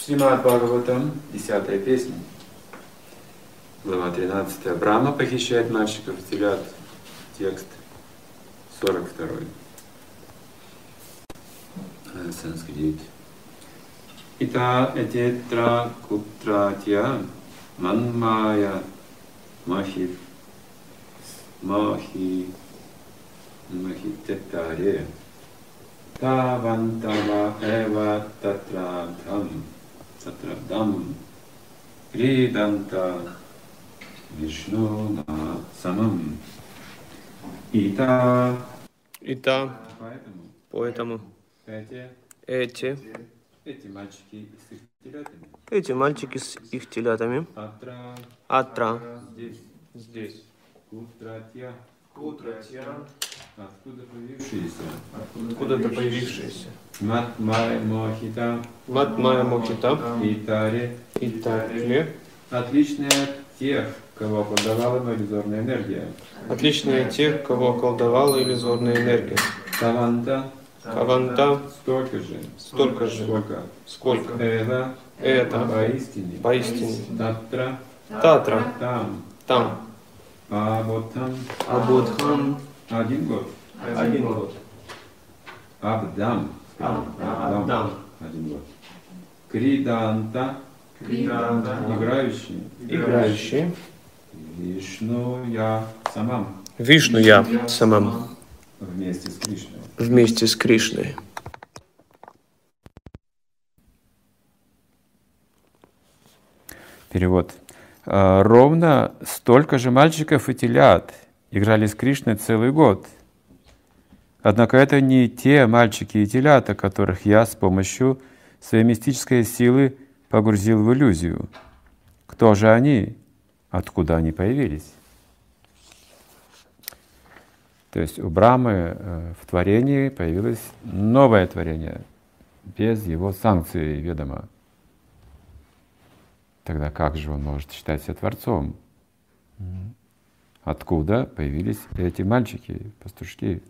Шримад Бхагаватам, 10-я песня, глава 13. Брахма похищает мальчиков и телят. Текст 42. Санскрит. Ита этетра кутратья манмая махитетаре тавантава эва татрадам криданта вишну на самам. Ита, поэтому эти мальчики с их телятами, атра, здесь, откуда-то появившиеся, Матмая Мохита, Итаре, отличные от тех, кого околдовала иллюзорная энергия. Отличные от тех, кого околдовала иллюзорная энергия. Каванта, столько же, сколько. Это поистине. Татра, там. Абудхам, один год. Абдам, один год. Криданта, играющий. Вишну я самам. Вместе с Кришной. Перевод. Ровно столько же мальчиков и телят играли с Кришной целый год. Однако это не те мальчики и телята, которых я с помощью своей мистической силы погрузил в иллюзию. Кто же они? Откуда они появились? То есть у Брахмы в творении появилось новое творение, без его санкции ведома. Тогда как же он может считать себя творцом? Откуда появились эти мальчики, пастушки?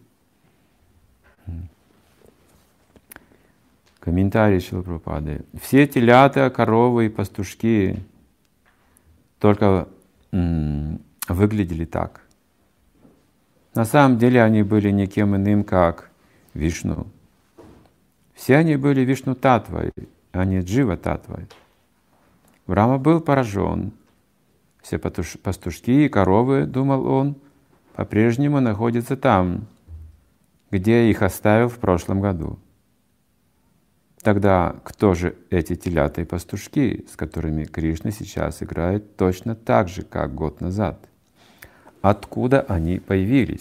Комментарий Шрилы Прабхупады. Все телята, коровы и пастушки только выглядели так. На самом деле они были никем иным, как Вишну. Все они были Вишну-татвой, а не Джива-татвой. Брахма был поражен. Все пастушки и коровы, думал он, по-прежнему находятся там, где их оставил в прошлом году. Тогда кто же эти телята и пастушки, с которыми Кришна сейчас играет точно так же, как год назад? Откуда они появились?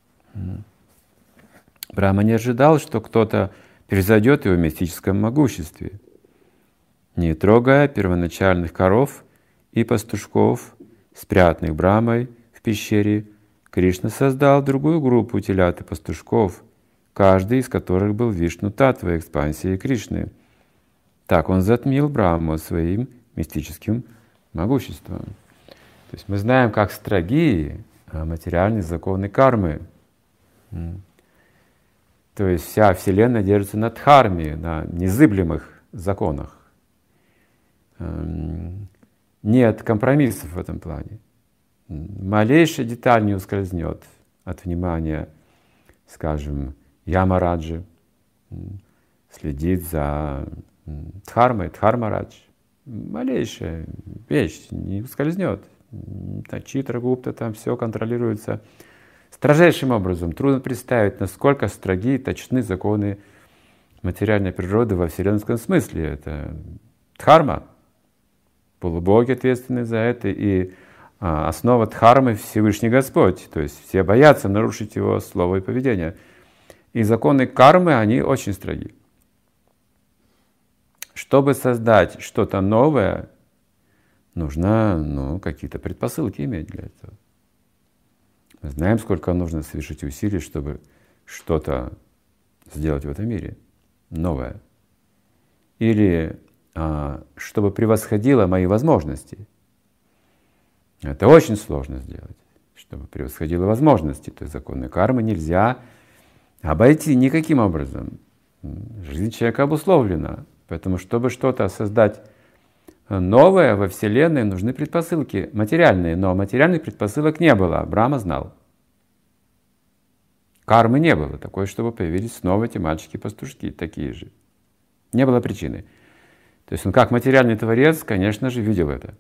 Брахма не ожидал, что кто-то превзойдет его в мистическом могуществе. Не трогая первоначальных коров и пастушков, спрятанных Брахмой в пещере, Кришна создал другую группу телят и пастушков, каждый из которых был Вишну-татва, экспансией Кришны. Так он затмил Брахму своим мистическим могуществом. То есть мы знаем, как строги материальные законы кармы. То есть вся Вселенная держится на дхарме, на незыблемых законах. Нет компромиссов в этом плане. Малейшая деталь не ускользнет от внимания, скажем, Ямараджи, следит за дхармой, Дхармарадж. Малейшая вещь не ускользнет. Читрагупта, там все контролируется строжайшим образом. Трудно представить, насколько строги и точны законы материальной природы во вселенском смысле. Это дхарма. Полубоги ответственны за это, и основа дхармы — Всевышний Господь. То есть все боятся нарушить его слово и поведение. И законы кармы, они очень строги. Чтобы создать что-то новое, нужно какие-то предпосылки иметь для этого. Мы знаем, сколько нужно совершить усилий, чтобы что-то сделать в этом мире новое. Или чтобы превосходило мои возможности. Это очень сложно сделать. Чтобы превосходило возможности. То есть законы кармы нельзя обойти никаким образом. Жизнь человека обусловлена Поэтому, чтобы что-то создать новое во Вселенной, нужны предпосылки материальные. Но материальных предпосылок не было. Брахма знал. Кармы не было такой, чтобы появились снова эти мальчики-пастушки, такие же. Не было причины. То есть он как материальный творец, конечно же, видел это.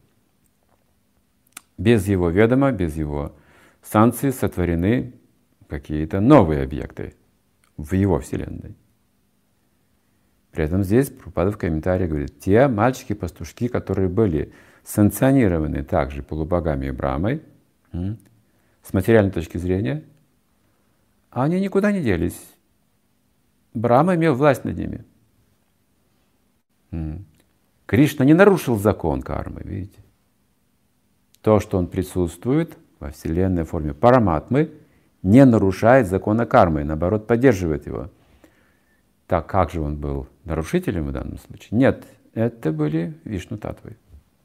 Без его ведома, без его санкций сотворены какие-то новые объекты в его Вселенной. При этом здесь Прабхупада в комментарии говорит, те мальчики-пастушки, которые были санкционированы также полубогами и Брахмой, с материальной точки зрения, они никуда не делись. Брахма имел власть над ними. Кришна не нарушил закон кармы, видите? То, что он присутствует во Вселенной в форме параматмы, не нарушает закона кармы, наоборот, поддерживает его. Так как же он был нарушителем в данном случае? Нет, это были Вишну-татвы.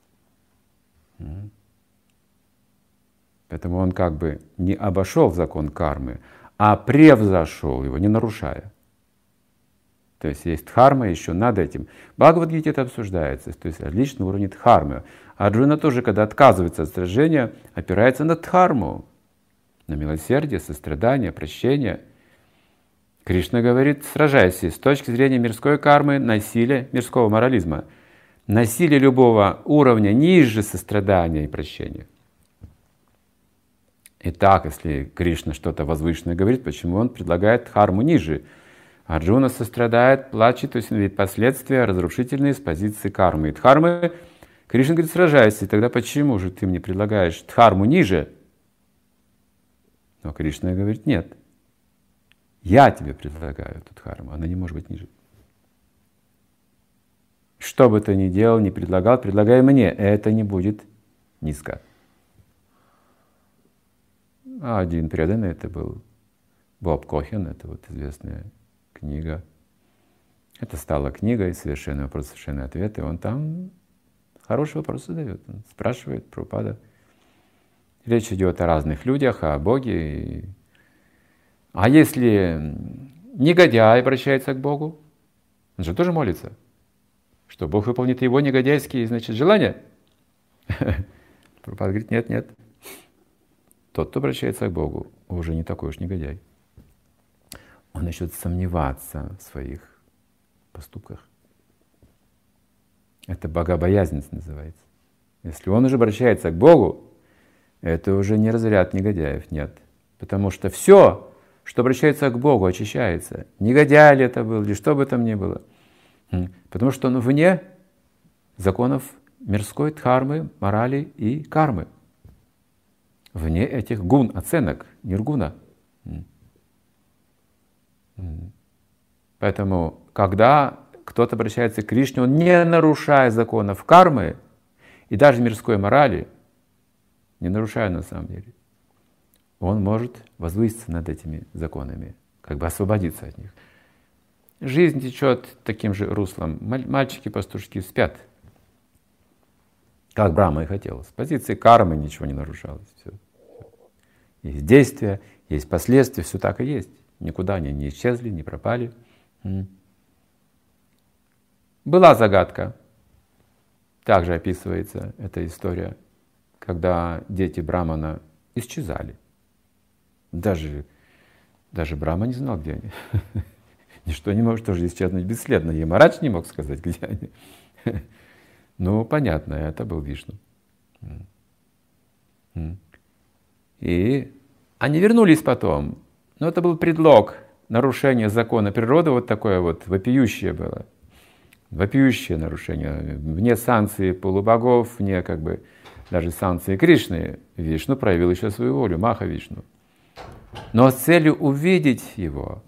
Поэтому он как бы не обошел закон кармы, а превзошел его, не нарушая. То есть есть дхарма еще над этим. В Бхагавад-гите это обсуждается, то есть различные уровни дхармы. Арджуна тоже, когда отказывается от сражения, опирается на дхарму, на милосердие, сострадание, прощение. Кришна говорит, сражайся с точки зрения мирской кармы, насилия, мирского морализма. Насилие любого уровня ниже сострадания и прощения. Итак, если Кришна что-то возвышенное говорит, почему он предлагает дхарму ниже? Арджуна сострадает, плачет, то есть он видит последствия разрушительные с позиции кармы. И дхармы, Кришна говорит, сражайся. И тогда почему же ты мне предлагаешь дхарму ниже? Но Кришна говорит, нет. Я тебе предлагаю эту дхарму, она не может быть ниже. Что бы ты ни делал, ни предлагал, предлагай мне, это не будет низко. А один преданный, это был Боб Кохен, это вот известная книга. Это стала книгой «Совершенный вопрос, совершенный ответ». И он там хороший вопрос задает. Он спрашивает Прабхупада. Речь идет о разных людях, о Боге. А если негодяй обращается к Богу, он же тоже молится, что Бог выполнит его негодяйские, значит, желания. Прабхупада говорит, нет, нет. Тот, кто обращается к Богу, уже не такой уж негодяй. Он начнет сомневаться в своих поступках. Это богобоязненность называется. Если он уже обращается к Богу, это уже не разряд негодяев, нет. Потому что все, что обращается к Богу, очищается. Негодяй ли это был, или что бы там ни было. Потому что он вне законов мирской дхармы, морали и кармы. Вне этих гун, оценок, ниргуна. Поэтому, когда кто-то обращается к Кришне, он не нарушая законов кармы и даже мирской морали, не нарушая на самом деле, он может возвыситься над этими законами, как бы освободиться от них. Жизнь течет таким же руслом. Мальчики-пастушки спят, как Брахма и хотел. С позиции кармы ничего не нарушалось. Все. Есть действия, есть последствия, все так и есть. Никуда они не исчезли, не пропали. Была загадка. Также описывается эта история, когда дети Брамана исчезали. Даже Брахма не знал, где они. Ничто не может тоже исчезнуть бесследно. Ямарадж не мог сказать, где они. Ну, понятно, это был Вишну. И они вернулись потом. Но это был предлог нарушения закона природы, вот такое вот вопиющее было. Вопиющее нарушение. Вне санкции полубогов, вне как бы даже санкции Кришны, Вишну проявил еще свою волю, Маха Вишну. Но с целью увидеть его.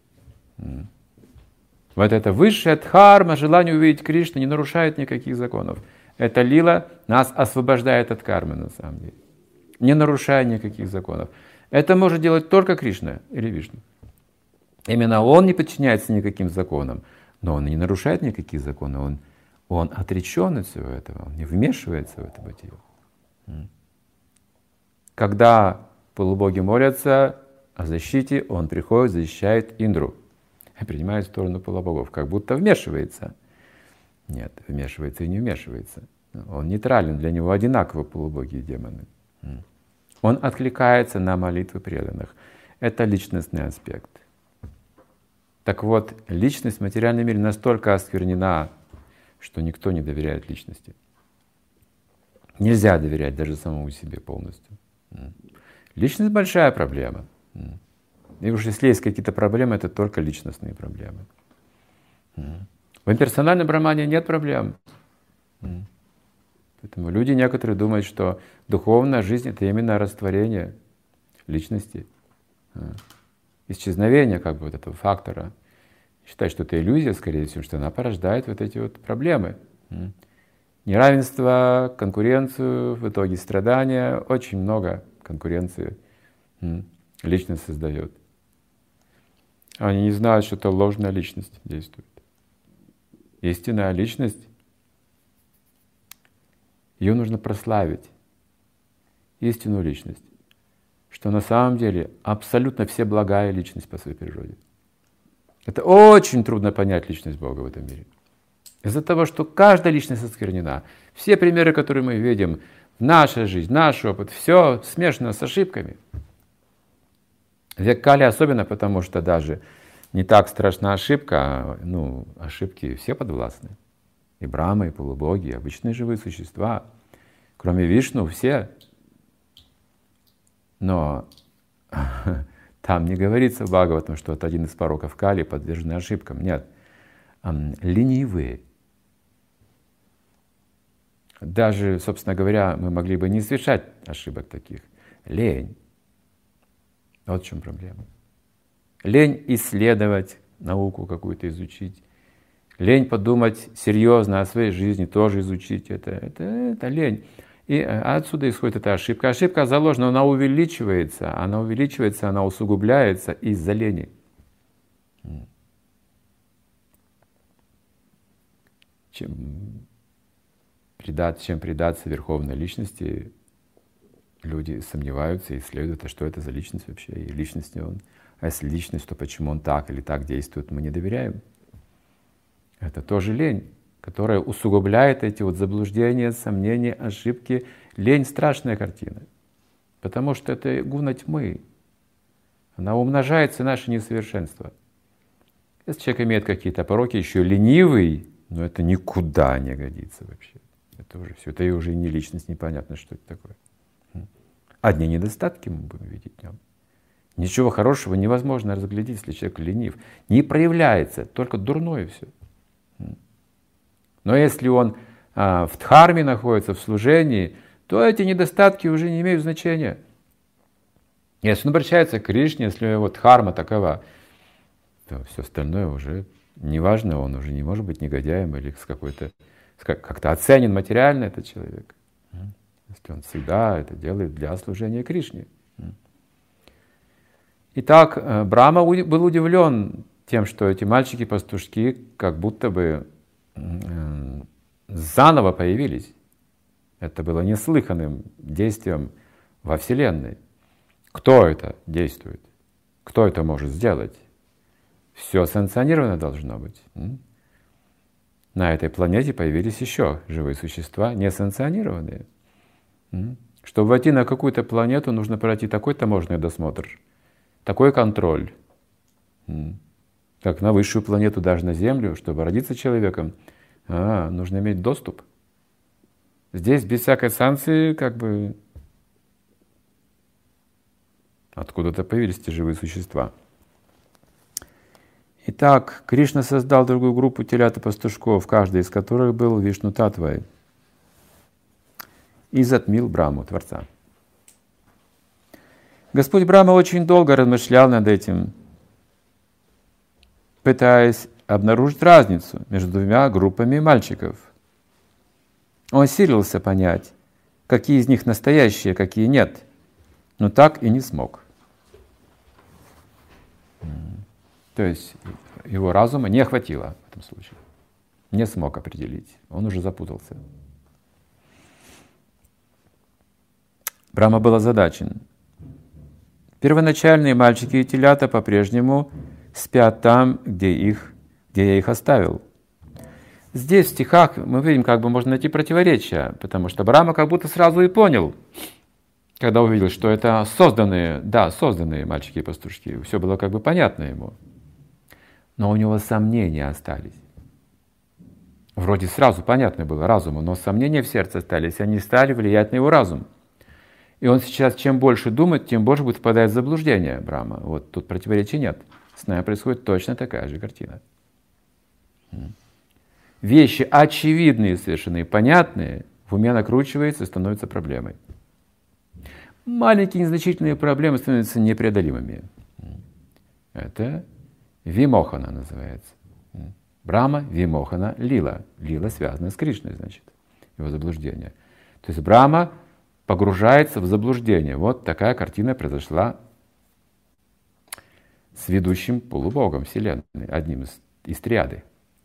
Вот это высшая дхарма, желание увидеть Кришну, не нарушает никаких законов. Эта лила нас освобождает от кармы на самом деле, не нарушая никаких законов. Это может делать только Кришна или Вишну. Именно он не подчиняется никаким законам, но он не нарушает никаких законов, он отречен от всего этого, он не вмешивается в это бытие. Когда полубоги молятся о защите, он приходит, защищает Индру и принимает сторону полубогов, как будто вмешивается. Нет, вмешивается и не вмешивается. Он нейтрален, для него одинаково полубоги и демоны. Он откликается на молитвы преданных. Это личностный аспект. Так вот, личность в материальном мире настолько осквернена, что никто не доверяет личности. Нельзя доверять даже самому себе полностью. Личность — большая проблема. И уж если есть какие-то проблемы, это только личностные проблемы. В имперсональном брамане нет проблем. Поэтому люди некоторые думают, что духовная жизнь — это именно растворение личности, исчезновение как бы вот этого фактора. Считают, что это иллюзия, скорее всего, что она порождает вот эти вот проблемы. Неравенство, конкуренцию, в итоге страдания, очень много конкуренции личность создает. Они не знают, что это ложная личность действует. Истинная личность, ее нужно прославить, истинную личность, что на самом деле абсолютно всеблагая личность по своей природе. Это очень трудно понять личность Бога в этом мире. Из-за того, что каждая личность осквернена. Все примеры, которые мы видим в нашей жизни, наш опыт, все смешано с ошибками. Век Кали особенно, потому что даже не так страшна ошибка, ошибки все подвластны. И Брахма, и полубоги, и обычные живые существа. Кроме Вишну, все. Но там не говорится в Бхагаватам, что это один из пороков Кали, подверженный ошибкам. Нет. Ленивые. Даже, собственно говоря, мы могли бы не совершать ошибок таких. Лень. Вот в чем проблема. Лень исследовать, науку какую-то изучить. Лень подумать серьезно о своей жизни, тоже изучить это лень. И отсюда исходит эта ошибка. Ошибка заложена, она увеличивается, она усугубляется из-за лени. Чем предаться верховной личности, люди сомневаются и исследуют, а что это за личность вообще, и личность ли он. А если личность, то почему он так или так действует, мы не доверяем. Это тоже лень, которая усугубляет эти вот заблуждения, сомнения, ошибки. Лень — страшная картина, потому что это гуна тьмы. Она умножает все наши несовершенства. Если человек имеет какие-то пороки, еще ленивый, но это никуда не годится вообще. Это уже все, это и уже не личность, непонятно, что это такое. Одни недостатки мы будем видеть в нем. Ничего хорошего невозможно разглядеть, если человек ленив. Не проявляется, только дурное все. Но если он в дхарме находится, в служении, то эти недостатки уже не имеют значения. Если он обращается к Кришне, если его дхарма такова, то все остальное уже неважно, он уже не может быть негодяем или как-то оценен материально этот человек. Если он всегда это делает для служения Кришне. Итак, Брахма был удивлен тем, что эти мальчики-пастушки как будто бы заново появились. Это было неслыханным действием во Вселенной. Кто это действует? Кто это может сделать? Все санкционировано должно быть. На этой планете появились еще живые существа, несанкционированные. Чтобы войти на какую-то планету, нужно пройти такой таможенный досмотр, такой контроль. Как на высшую планету, даже на Землю, чтобы родиться человеком, нужно иметь доступ. Здесь без всякой санкции откуда-то появились эти живые существа. Итак, Кришна создал другую группу телят и пастушков, каждый из которых был Вишну Татвой, и затмил Брахму, Творца. Господь Брахма очень долго размышлял над этим, пытаясь обнаружить разницу между двумя группами мальчиков. Он силился понять, какие из них настоящие, какие нет, но так и не смог. То есть его разума не хватило в этом случае. Не смог определить. Он уже запутался. Брахма был озадачен. Первоначальные мальчики и телята по-прежнему спят там, где я их оставил. здесь в стихах мы видим, как бы можно найти противоречия, потому что Брахма как будто сразу и понял, когда увидел, что это созданные мальчики и пастушки. Все было как бы понятно ему. Но у него сомнения остались. Вроде сразу понятно было разуму, но сомнения в сердце остались, они стали влиять на его разум. И он сейчас, чем больше думает, тем больше будет впадать в заблуждение Брахма. Вот тут противоречий нет. С нами происходит точно такая же картина. Вещи очевидные, совершенно и понятные, в уме накручиваются и становятся проблемой. Маленькие незначительные проблемы становятся непреодолимыми. Это вимохана называется. Брахма, вимохана, лила. Лила связана с Кришной, значит, его заблуждение. То есть Брахма погружается в заблуждение. Вот такая картина произошла с ведущим полубогом Вселенной, одним из триады.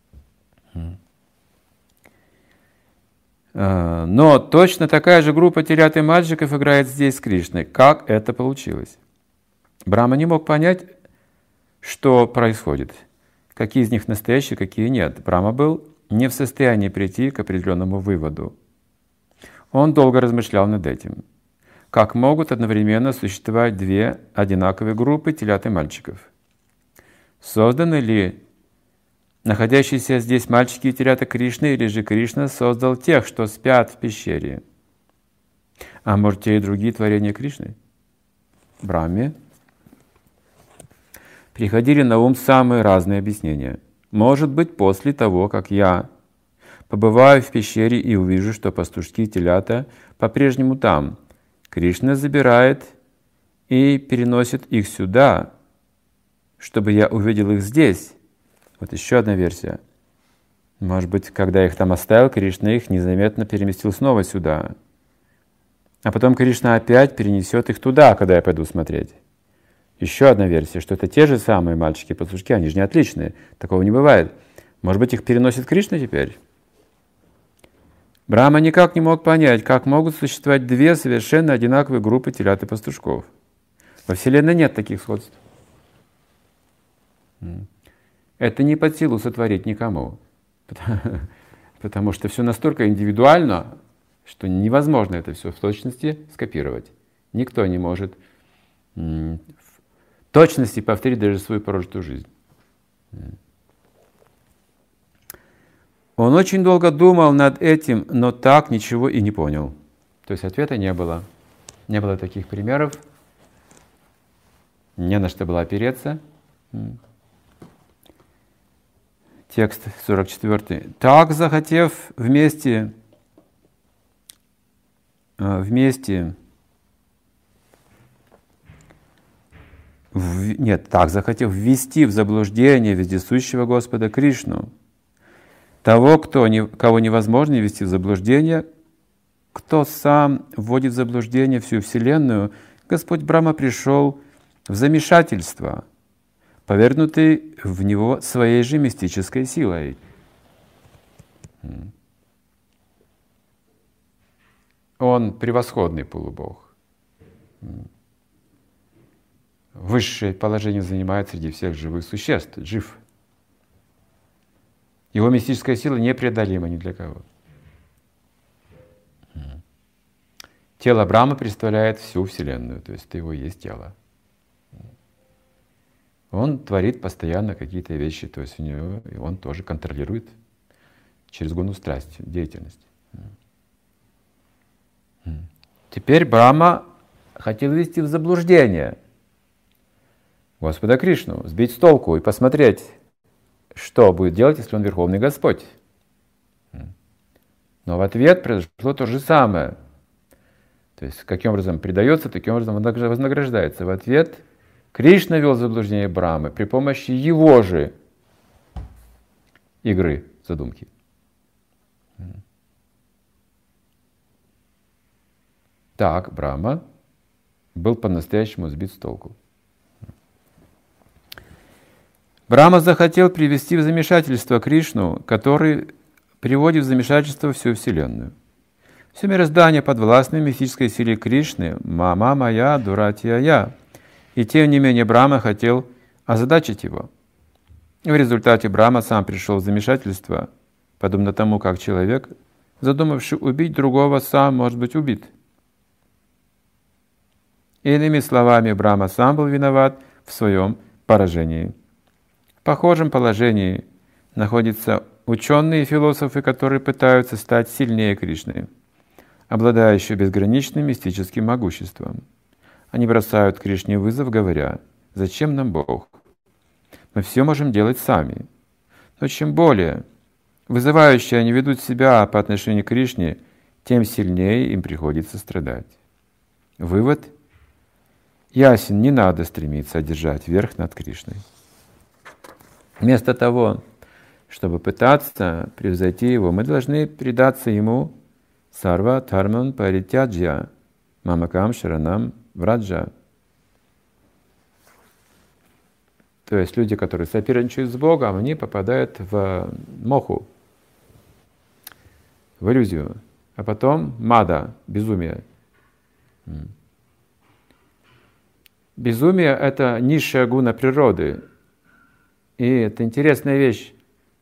Но точно такая же группа телят и мальчиков играет здесь с Кришной. Как это получилось? Брахма не мог понять, что происходит, какие из них настоящие, какие нет. Брахма был не в состоянии прийти к определенному выводу. Он долго размышлял над этим. Как могут одновременно существовать две одинаковые группы телят и мальчиков? Созданы ли находящиеся здесь мальчики и телята Кришны, или же Кришна создал тех, что спят в пещере? А может, те и другие творения Кришны? Брахме приходили на ум самые разные объяснения. Может быть, после того, как я побываю в пещере и увижу, что пастушки и телята по-прежнему там, Кришна забирает и переносит их сюда, чтобы я увидел их здесь. Вот еще одна версия. Может быть, когда их там оставил, Кришна их незаметно переместил снова сюда. А потом Кришна опять перенесет их туда, когда я пойду смотреть. Еще одна версия, что это те же самые мальчики и пастушки, они же не отличные. Такого не бывает. Может быть, их переносит Кришна теперь? Брахма никак не мог понять, как могут существовать две совершенно одинаковые группы телят и пастушков. Во Вселенной нет таких сходств. Это не под силу сотворить никому. Потому что все настолько индивидуально, что невозможно это все в точности скопировать. Никто не может в точности повторить даже свою прожитую жизнь. Он очень долго думал над этим, но так ничего и не понял. То есть ответа не было. Не было таких примеров. Не на что было опереться. Текст 44. Так, захотев вместе ввести в заблуждение вездесущего Господа Кришну, того, кого невозможно ввести в заблуждение, кто сам вводит в заблуждение всю Вселенную, Господь Брахма пришел в замешательство, повергнутый в него своей же мистической силой. Он превосходный полубог. Высшее положение занимает среди всех живых существ, жив. Его мистическая сила непреодолима ни для кого. Тело Брахмы представляет всю Вселенную, то есть это его есть тело. Он творит постоянно какие-то вещи, то есть у него, и он тоже контролирует через гуну страсть, деятельность. Теперь Брахма хотел ввести в заблуждение Господа Кришну, сбить с толку и посмотреть, что будет делать, если он Верховный Господь. Но в ответ произошло то же самое. То есть, каким образом предается, таким образом вознаграждается. В ответ Кришна вел заблуждение Брахмы при помощи его же игры, задумки. Так Брахма был по-настоящему сбит с толку. Брахма захотел привести в замешательство Кришну, который приводит в замешательство всю Вселенную. Все мироздание подвластно мистической силе Кришны, мама моя, дуратия я. И тем не менее Брахма хотел озадачить его. И в результате Брахма сам пришел в замешательство, подобно тому, как человек, задумавший убить другого, сам может быть убит. Иными словами, Брахма сам был виноват в своем поражении. В похожем положении находятся ученые и философы, которые пытаются стать сильнее Кришны, обладающие безграничным мистическим могуществом. Они бросают Кришне вызов, говоря: «Зачем нам Бог? Мы все можем делать сами». Но чем более вызывающие они ведут себя по отношению к Кришне, тем сильнее им приходится страдать. Вывод ясен: не надо стремиться одержать верх над Кришной. Вместо того, чтобы пытаться превзойти его, мы должны предаться ему сарва дхарман паритяджья мамакам шаранам враджа. То есть люди, которые соперничают с Богом, они попадают в моху, в иллюзию. А потом мада, безумие. Безумие — это низшая гуна природы. И это интересная вещь.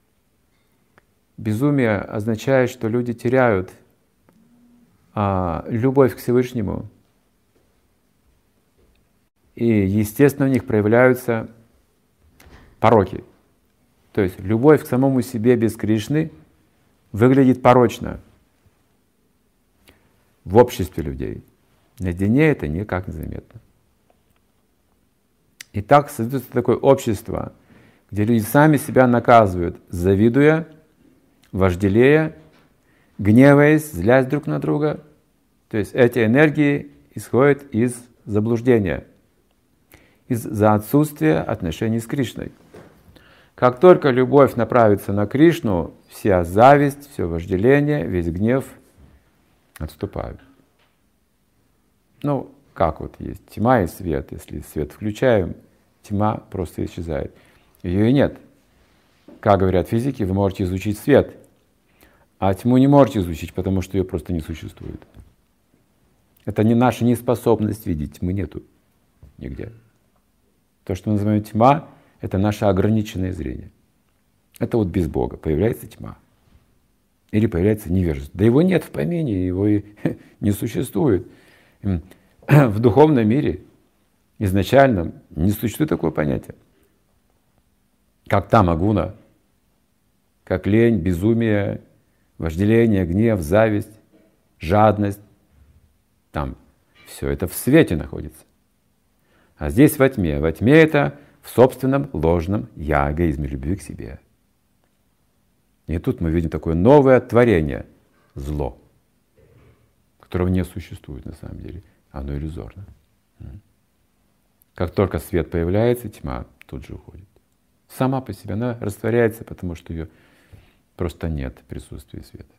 Безумие означает, что люди теряют любовь к Всевышнему. И, естественно, у них проявляются пороки. То есть любовь к самому себе без Кришны выглядит порочно в обществе людей. Наедине это никак не заметно. И так создается такое общество, где люди сами себя наказывают, завидуя, вожделея, гневаясь, злясь друг на друга. То есть эти энергии исходят из заблуждения, из-за отсутствия отношений с Кришной. Как только любовь направится на Кришну, вся зависть, все вожделение, весь гнев отступают. Ну, как вот есть тьма и свет. Если свет включаем, тьма просто исчезает. Ее и нет. Как говорят физики, вы можете изучить свет, а тьму не можете изучить, потому что ее просто не существует. Это не наша неспособность видеть, тьмы нету нигде. То, что мы называем тьма, это наше ограниченное зрение. Это вот без Бога появляется тьма. Или появляется невежество. Да его нет в помине, его и не существует. В духовном мире, изначальном, не существует такого понятия. Как тамагуна, как лень, безумие, вожделение, гнев, зависть, жадность. Там все это в свете находится. А здесь во тьме. Во тьме это в собственном ложном я, эгоизме, любви к себе. И тут мы видим такое новое творение, зло, которого не существует на самом деле. Оно иллюзорно. Как только свет появляется, тьма тут же уходит. Сама по себе она растворяется, потому что ее просто нет присутствия света.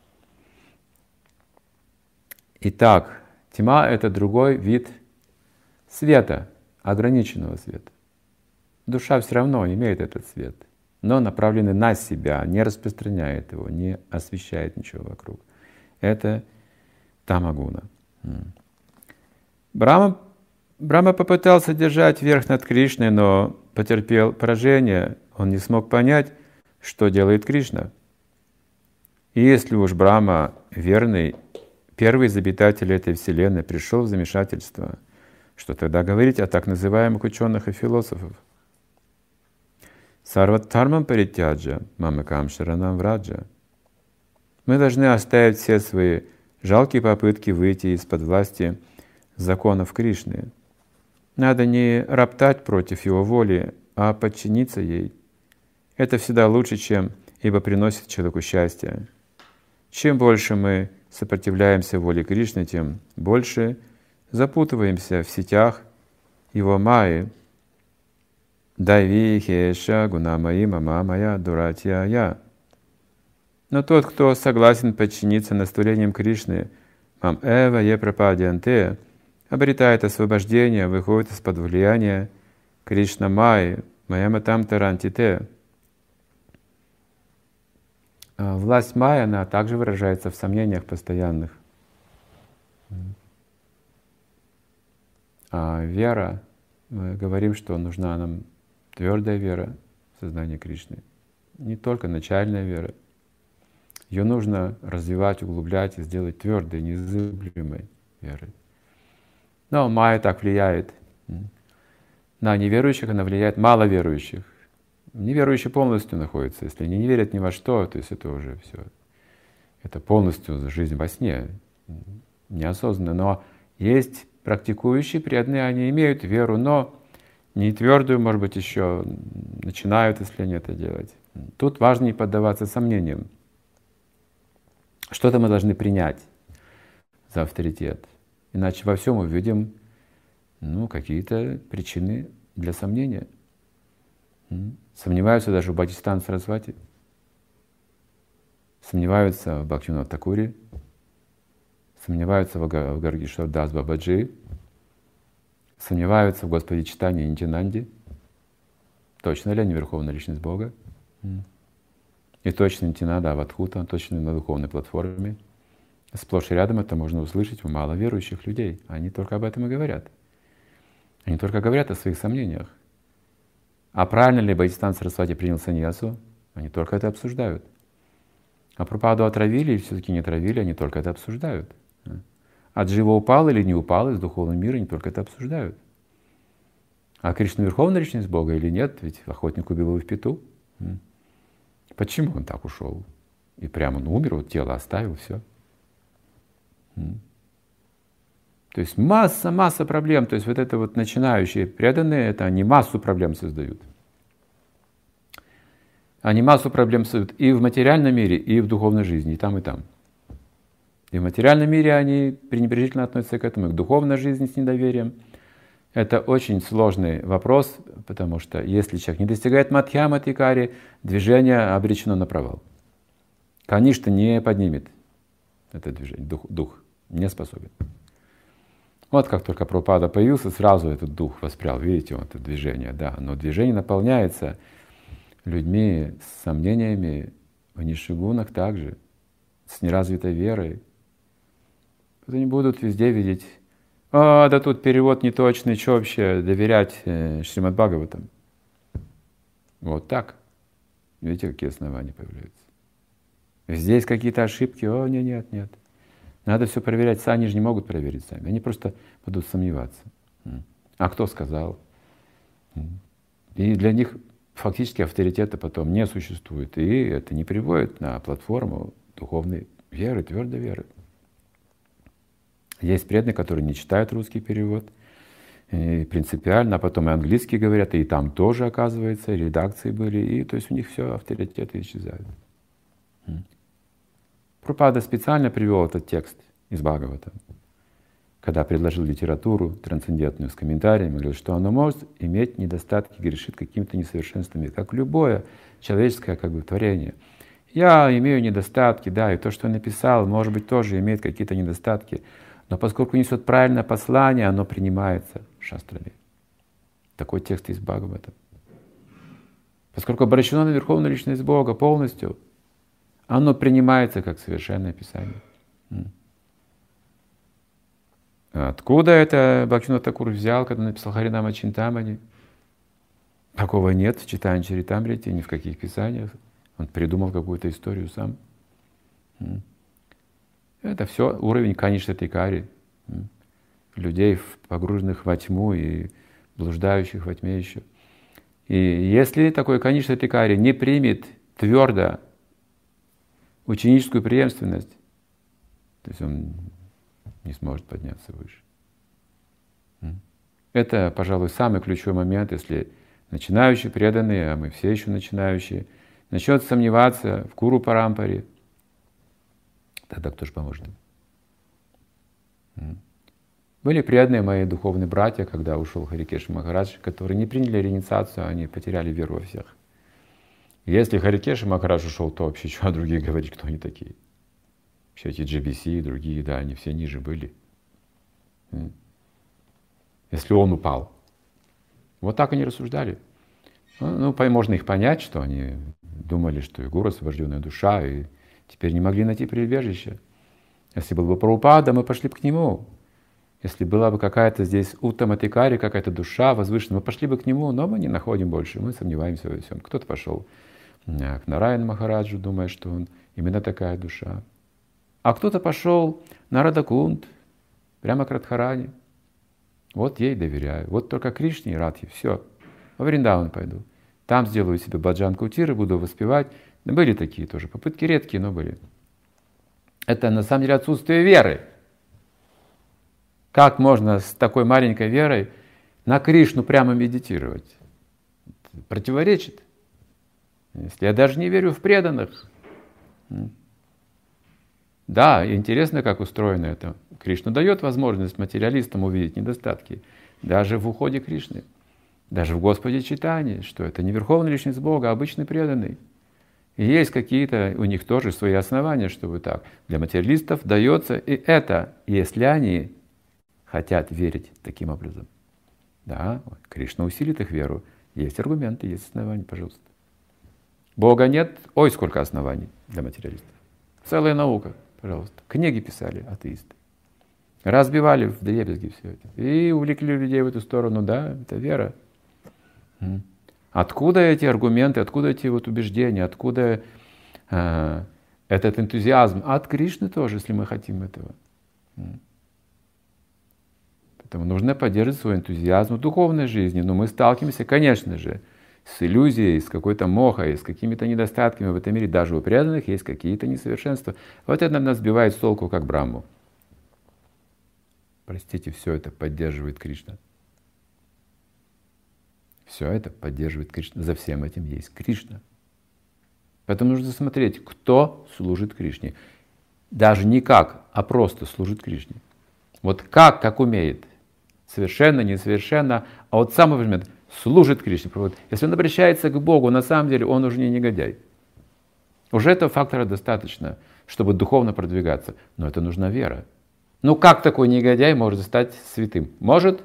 Итак, тьма — это другой вид света, ограниченного света. Душа все равно имеет этот свет, но направленный на себя, не распространяет его, не освещает ничего вокруг. Это тамагуна. Брахма попытался держать верх над Кришной, но потерпел поражение. Он не смог понять, что делает Кришна. И если уж Брахма, верный, первый из обитателей этой вселенной, пришел в замешательство, что тогда говорить о так называемых ученых и философах? Сарвадхармам паритяджа, мамакам шаранам враджа. Мы должны оставить все свои жалкие попытки выйти из-под власти законов Кришны. Надо не роптать против его воли, а подчиниться ей. Это всегда лучше, чем ибо приносит человеку счастье. Чем больше мы сопротивляемся воле Кришны, тем больше запутываемся в сетях его майи. Дайви хеша гунамаи мама моя дуратья. Но тот, кто согласен подчиниться наставлениям Кришны, мам эва е прападьянте, обретает освобождение, выходит из-под влияния Кришна Майи, маяматам тарантите. Власть Майи, она также выражается в сомнениях постоянных. А вера, мы говорим, что нужна нам твердая вера в сознание Кришны. Не только начальная вера, Ее нужно развивать, углублять и сделать твердой, незыблемой верой. Но майя так влияет. На неверующих она влияет мало верующих. Неверующие полностью находятся. Если они не верят ни во что, то есть это уже все. Это полностью жизнь во сне, неосознанно. Но есть практикующие, преданные, они имеют веру, но не твердую, может быть, еще начинают, если они это делать. Тут важно не поддаваться сомнениям. Что-то мы должны принять за авторитет. Иначе во всем увидим какие-то причины для сомнения. Сомневаются даже в Бхактисиданта Сарасвати. Сомневаются в Бхактивинода Такуре. Сомневаются в Гаргишвар Дас Бабаджи. Сомневаются в Господе Чайтанье и Нитьянанде. Точно ли они Верховная Личность Бога? И точно Нитьянанда Авадхута, точно на духовной платформе. Сплошь и рядом это можно услышать у маловерующих людей. Они только об этом и говорят. Они только говорят о своих сомнениях. А правильно ли Бхактисиданта Сарасвати принял саньясу? Они только это обсуждают. А Прабхупаду отравили или все-таки не отравили, они только это обсуждают. А Джива упал или не упал из духовного мира, они только это обсуждают. А Кришна Верховная Личность Бога или нет? Ведь охотник убил его в пету. Почему он так ушел? И прямо он умер, вот тело оставил, все. То есть масса проблем. То есть вот это вот начинающие преданные, это они массу проблем создают. Они массу проблем создают и в материальном мире, и в духовной жизни, и там, и там. И в материальном мире они пренебрежительно относятся к этому, и к духовной жизни с недоверием. Это очень сложный вопрос, потому что если человек не достигает мадхьяма тикари, движение обречено на провал. Конечно, не поднимет это движение, дух не способен. Вот как только Прабхупада появился, сразу этот дух воспрял. Видите, вот это движение, да. Но движение наполняется людьми с сомнениями в низших гунах также, с неразвитой верой. Вот они будут везде видеть: да тут перевод неточный, что вообще доверять Шримад Бхагаватам. Вот так. Видите, какие основания появляются. Здесь какие-то ошибки, нет. Надо все проверять, они же не могут проверить сами. Они просто будут сомневаться. А кто сказал? И для них фактически авторитета потом не существует. И это не приводит на платформу духовной веры, твердой веры. Есть преданные, которые не читают русский перевод, и принципиально, а потом и английский говорят, и там тоже, оказывается, редакции были, и то есть у них все авторитеты исчезают. Прабхупада специально привел этот текст из Бхагавата, когда предложил литературу трансцендентную с комментариями, говорил, что оно может иметь недостатки, грешит какими-то несовершенствами, как любое человеческое творение. Я имею недостатки, да, и то, что я написал, может быть, тоже имеет какие-то недостатки, но поскольку несет правильное послание, оно принимается шастрами. Такой текст из Бхагавата. Поскольку обращено на Верховную Личность Бога полностью, оно принимается как совершенное Писание. Откуда это Бхактивинода Такур взял, когда написал Харинама Чинтамани? Такого нет в Чайтанья Чаритамрите, ни в каких писаниях. Он придумал какую-то историю сам. Это все уровень Каништа Тикари. Людей, погруженных во тьму и блуждающих во тьме еще. И если такой Каништа Тикари не примет твердо ученическую преемственность, то есть он не сможет подняться выше. Это, пожалуй, самый ключевой момент, если начинающий, преданный, а мы все еще начинающие, начнет сомневаться в Гуру Парампаре, тогда кто же поможет им? Были преданные мои духовные братья, когда ушел Харикеша Махарадж, которые не приняли реинциацию, они потеряли веру во всех. Если Харикеша Махарадж ушел, то вообще что о других говорить, кто они такие? Все эти GBC и другие, да, они все ниже были. Если он упал. Вот так они рассуждали. Можно их понять, что они думали, что и гуру освобожденная душа, и теперь не могли найти прибежище. Если был бы Прабхупада, мы пошли бы к нему. Если была бы какая-то здесь Уттама Тикари, какая-то душа возвышенная, мы пошли бы к нему, но мы не находим больше, мы сомневаемся во всем. Кто-то пошел к Нараяна Махараджу, думая, что он именно такая душа. А кто-то пошел на Радакунд, прямо к Радхарани. Вот ей доверяю. Вот только Кришне и Радхе. Все. Во Вриндаван пойду. Там сделаю себе баджан кутиры, буду воспевать. Были такие тоже попытки, редкие, но были. Это на самом деле отсутствие веры. Как можно с такой маленькой верой на Кришну прямо медитировать? Противоречит. Если я даже не верю в преданных. Да, интересно, как устроено это. Кришна дает возможность материалистам увидеть недостатки. Даже в уходе Кришны. Даже в Господе Чайтанье, что это не верховная личность Бога, а обычный преданный. И есть какие-то у них тоже свои основания, чтобы так. Для материалистов дается и это, если они хотят верить таким образом. Да, Кришна усилит их веру. Есть аргументы, есть основания, пожалуйста. Бога нет, ой, сколько оснований для материалистов. Целая наука, пожалуйста. Книги писали атеисты. Разбивали вдребезги все это. И увлекли людей в эту сторону, да, это вера. Откуда эти аргументы, откуда эти вот убеждения, откуда этот энтузиазм? От Кришны тоже, если мы хотим этого. Поэтому нужно поддерживать свой энтузиазм в духовной жизни. Но мы сталкиваемся, конечно же, с иллюзией, с какой-то мохой, с какими-то недостатками в этом мире. Даже у преданных есть какие-то несовершенства. Вот это нас сбивает с толку, как Брахму. Простите, все это поддерживает Кришна. Все это поддерживает Кришна. За всем этим есть Кришна. Поэтому нужно смотреть, кто служит Кришне. Даже не как, а просто служит Кришне. Вот как умеет. Совершенно, несовершенно. А вот самый момент служит Кришне. Если он обращается к Богу, на самом деле он уже не негодяй. Уже этого фактора достаточно, чтобы духовно продвигаться. Но это нужна вера. Ну как такой негодяй может стать святым? Может.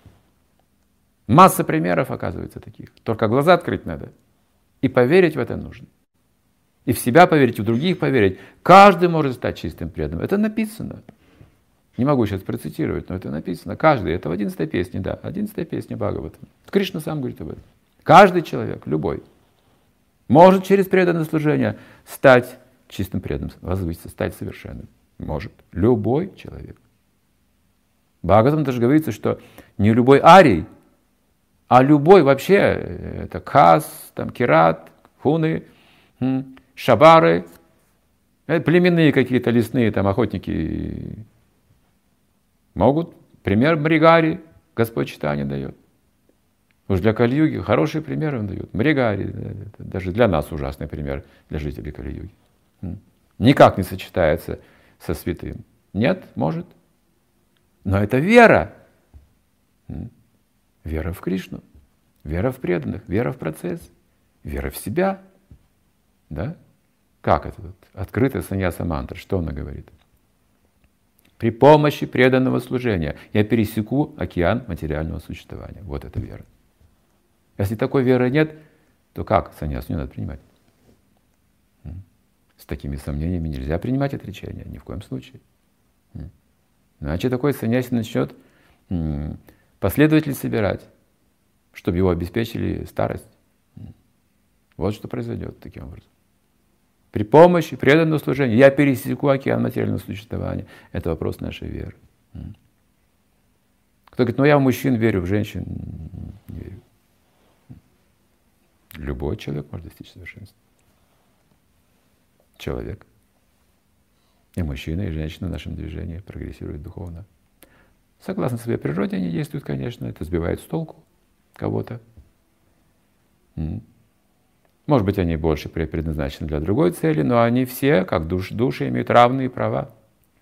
Масса примеров, оказывается, таких. Только глаза открыть надо. И поверить в это нужно. И в себя поверить, и в других поверить. Каждый может стать чистым преданным. Это написано. Не могу сейчас процитировать, но это написано. Каждый. Это в 11-й песне, да. 11-я песня Бхагаватам. Кришна сам говорит об этом. Каждый человек, любой, может через преданное служение стать чистым преданным, возвыситься, стать совершенным. Может. Любой человек. Бхагаватам даже говорится, что не любой арий, а любой вообще, это Кас, там, Кират, Хуны, Шабары, племенные какие-то лесные там охотники могут. Пример Мригари Господь Чайтанья дает. Уж для Кали-юги хорошие примеры он дает. Мригари, даже для нас ужасный пример, для жителей Кали-юги. Никак не сочетается со святым. Нет, может. Но это вера. Вера в Кришну, вера в преданных, вера в процесс, вера в себя. Да? Как это? Открытая саньяса мантра, что она говорит? При помощи преданного служения я пересеку океан материального существования. Вот это вера. Если такой веры нет, то как саньясу не надо принимать? С такими сомнениями нельзя принимать отречение, ни в коем случае. Иначе такой саньяси начнет последователей собирать, чтобы его обеспечили старость. Вот что произойдет таким образом. При помощи преданного служения я пересеку океан материального существования. Это вопрос нашей веры. Кто говорит, я в мужчин верю, в женщин не верю. Любой человек может достичь совершенства. Человек. И мужчина, и женщина в нашем движении прогрессируют духовно. Согласно своей природе они действуют, конечно, это сбивает с толку кого-то. Может быть, они больше предназначены для другой цели, но они все, как души, имеют равные права.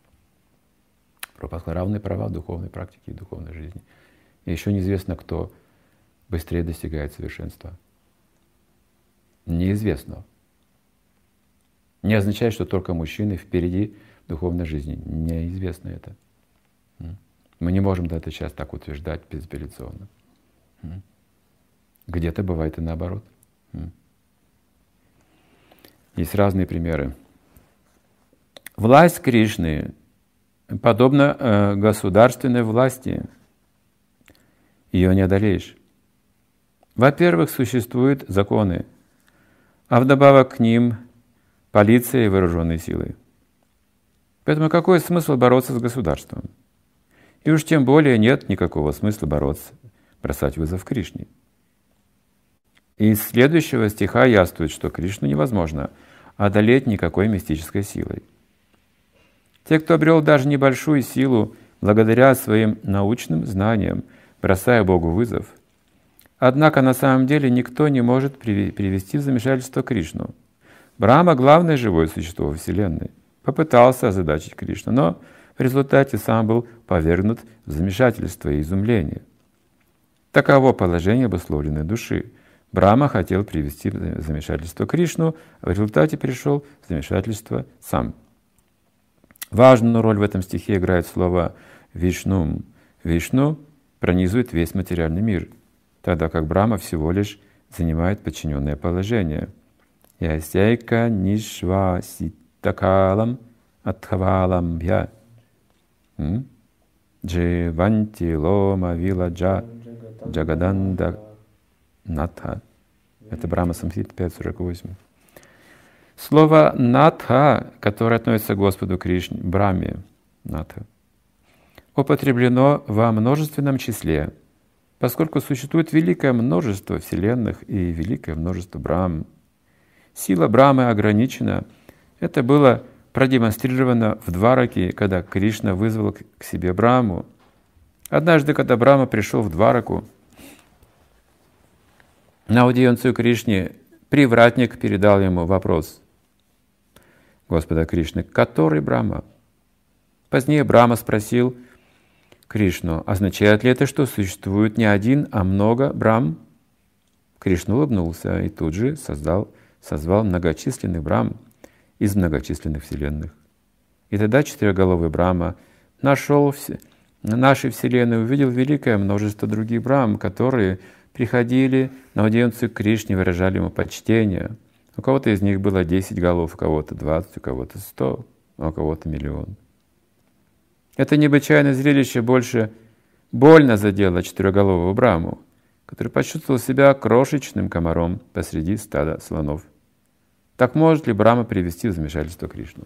Равные права в духовной практике и духовной жизни. И еще неизвестно, кто быстрее достигает совершенства. Неизвестно. Не означает, что только мужчины впереди в духовной жизни. Неизвестно это. Мы не можем это сейчас так утверждать безапелляционно. Где-то бывает и наоборот. Есть разные примеры. Власть Кришны подобна государственной власти. Ее не одолеешь. Во-первых, существуют законы, а вдобавок к ним полиция и вооруженные силы. Поэтому какой смысл бороться с государством? И уж тем более нет никакого смысла бороться, бросать вызов Кришне. Из следующего стиха яствует, что Кришну невозможно одолеть никакой мистической силой. Те, кто обрел даже небольшую силу, благодаря своим научным знаниям, бросая Богу вызов, однако на самом деле никто не может привести в замешательство Кришну. Брахма — главное живое существо во Вселенной. Попытался озадачить Кришну, но в результате сам был повергнут в замешательство и изумление. Таково положение обусловленной души. Брахма хотел привести в замешательство Кришну, а в результате пришел в замешательство сам. Важную роль в этом стихе играет слово «вишну». Вишну пронизывает весь материальный мир, тогда как Брахма всего лишь занимает подчиненное положение. Ясяйка нишва ситакалам атхавалам бья. Дживанти лома виладжа джагаданда натха. Это Брахма Самхита 5.48. Слово «натха», которое относится к Господу Кришне, Брахме, натха, употреблено во множественном числе, поскольку существует великое множество вселенных и великое множество Брахм. Сила Брахмы ограничена. Это было продемонстрировано в Двараке, когда Кришна вызвал к себе Брахму. Однажды, когда Брахма пришел в Двараку, на аудиенцию Кришне, привратник передал ему вопрос Господа Кришны: «Который Брахма?» Позднее Брахма спросил Кришну: «Означает ли это, что существует не один, а много Брахм?» Кришна улыбнулся и тут же созвал многочисленных Брахм из многочисленных вселенных. И тогда четырехголовый Брахма нашел нашей вселенной, увидел великое множество других Брахм, которые приходили на аудиенцию к Кришне, выражали ему почтение. У кого-то из них было 10 голов, у кого-то 20, у кого-то 100, а у кого-то 1 000 000. Это необычайное зрелище больше больно задело четырехголового Брахму, который почувствовал себя крошечным комаром посреди стада слонов. Так может ли Брахма привести в замешательство Кришну?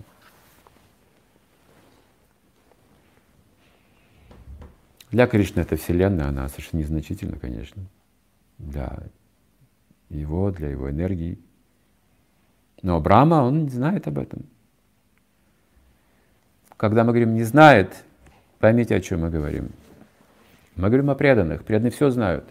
Для Кришны эта вселенная, она совершенно незначительна, конечно, для его энергии. Но Брахма, он не знает об этом. Когда мы говорим «не знает», поймите, о чем мы говорим. Мы говорим о преданных. Преданные все знают.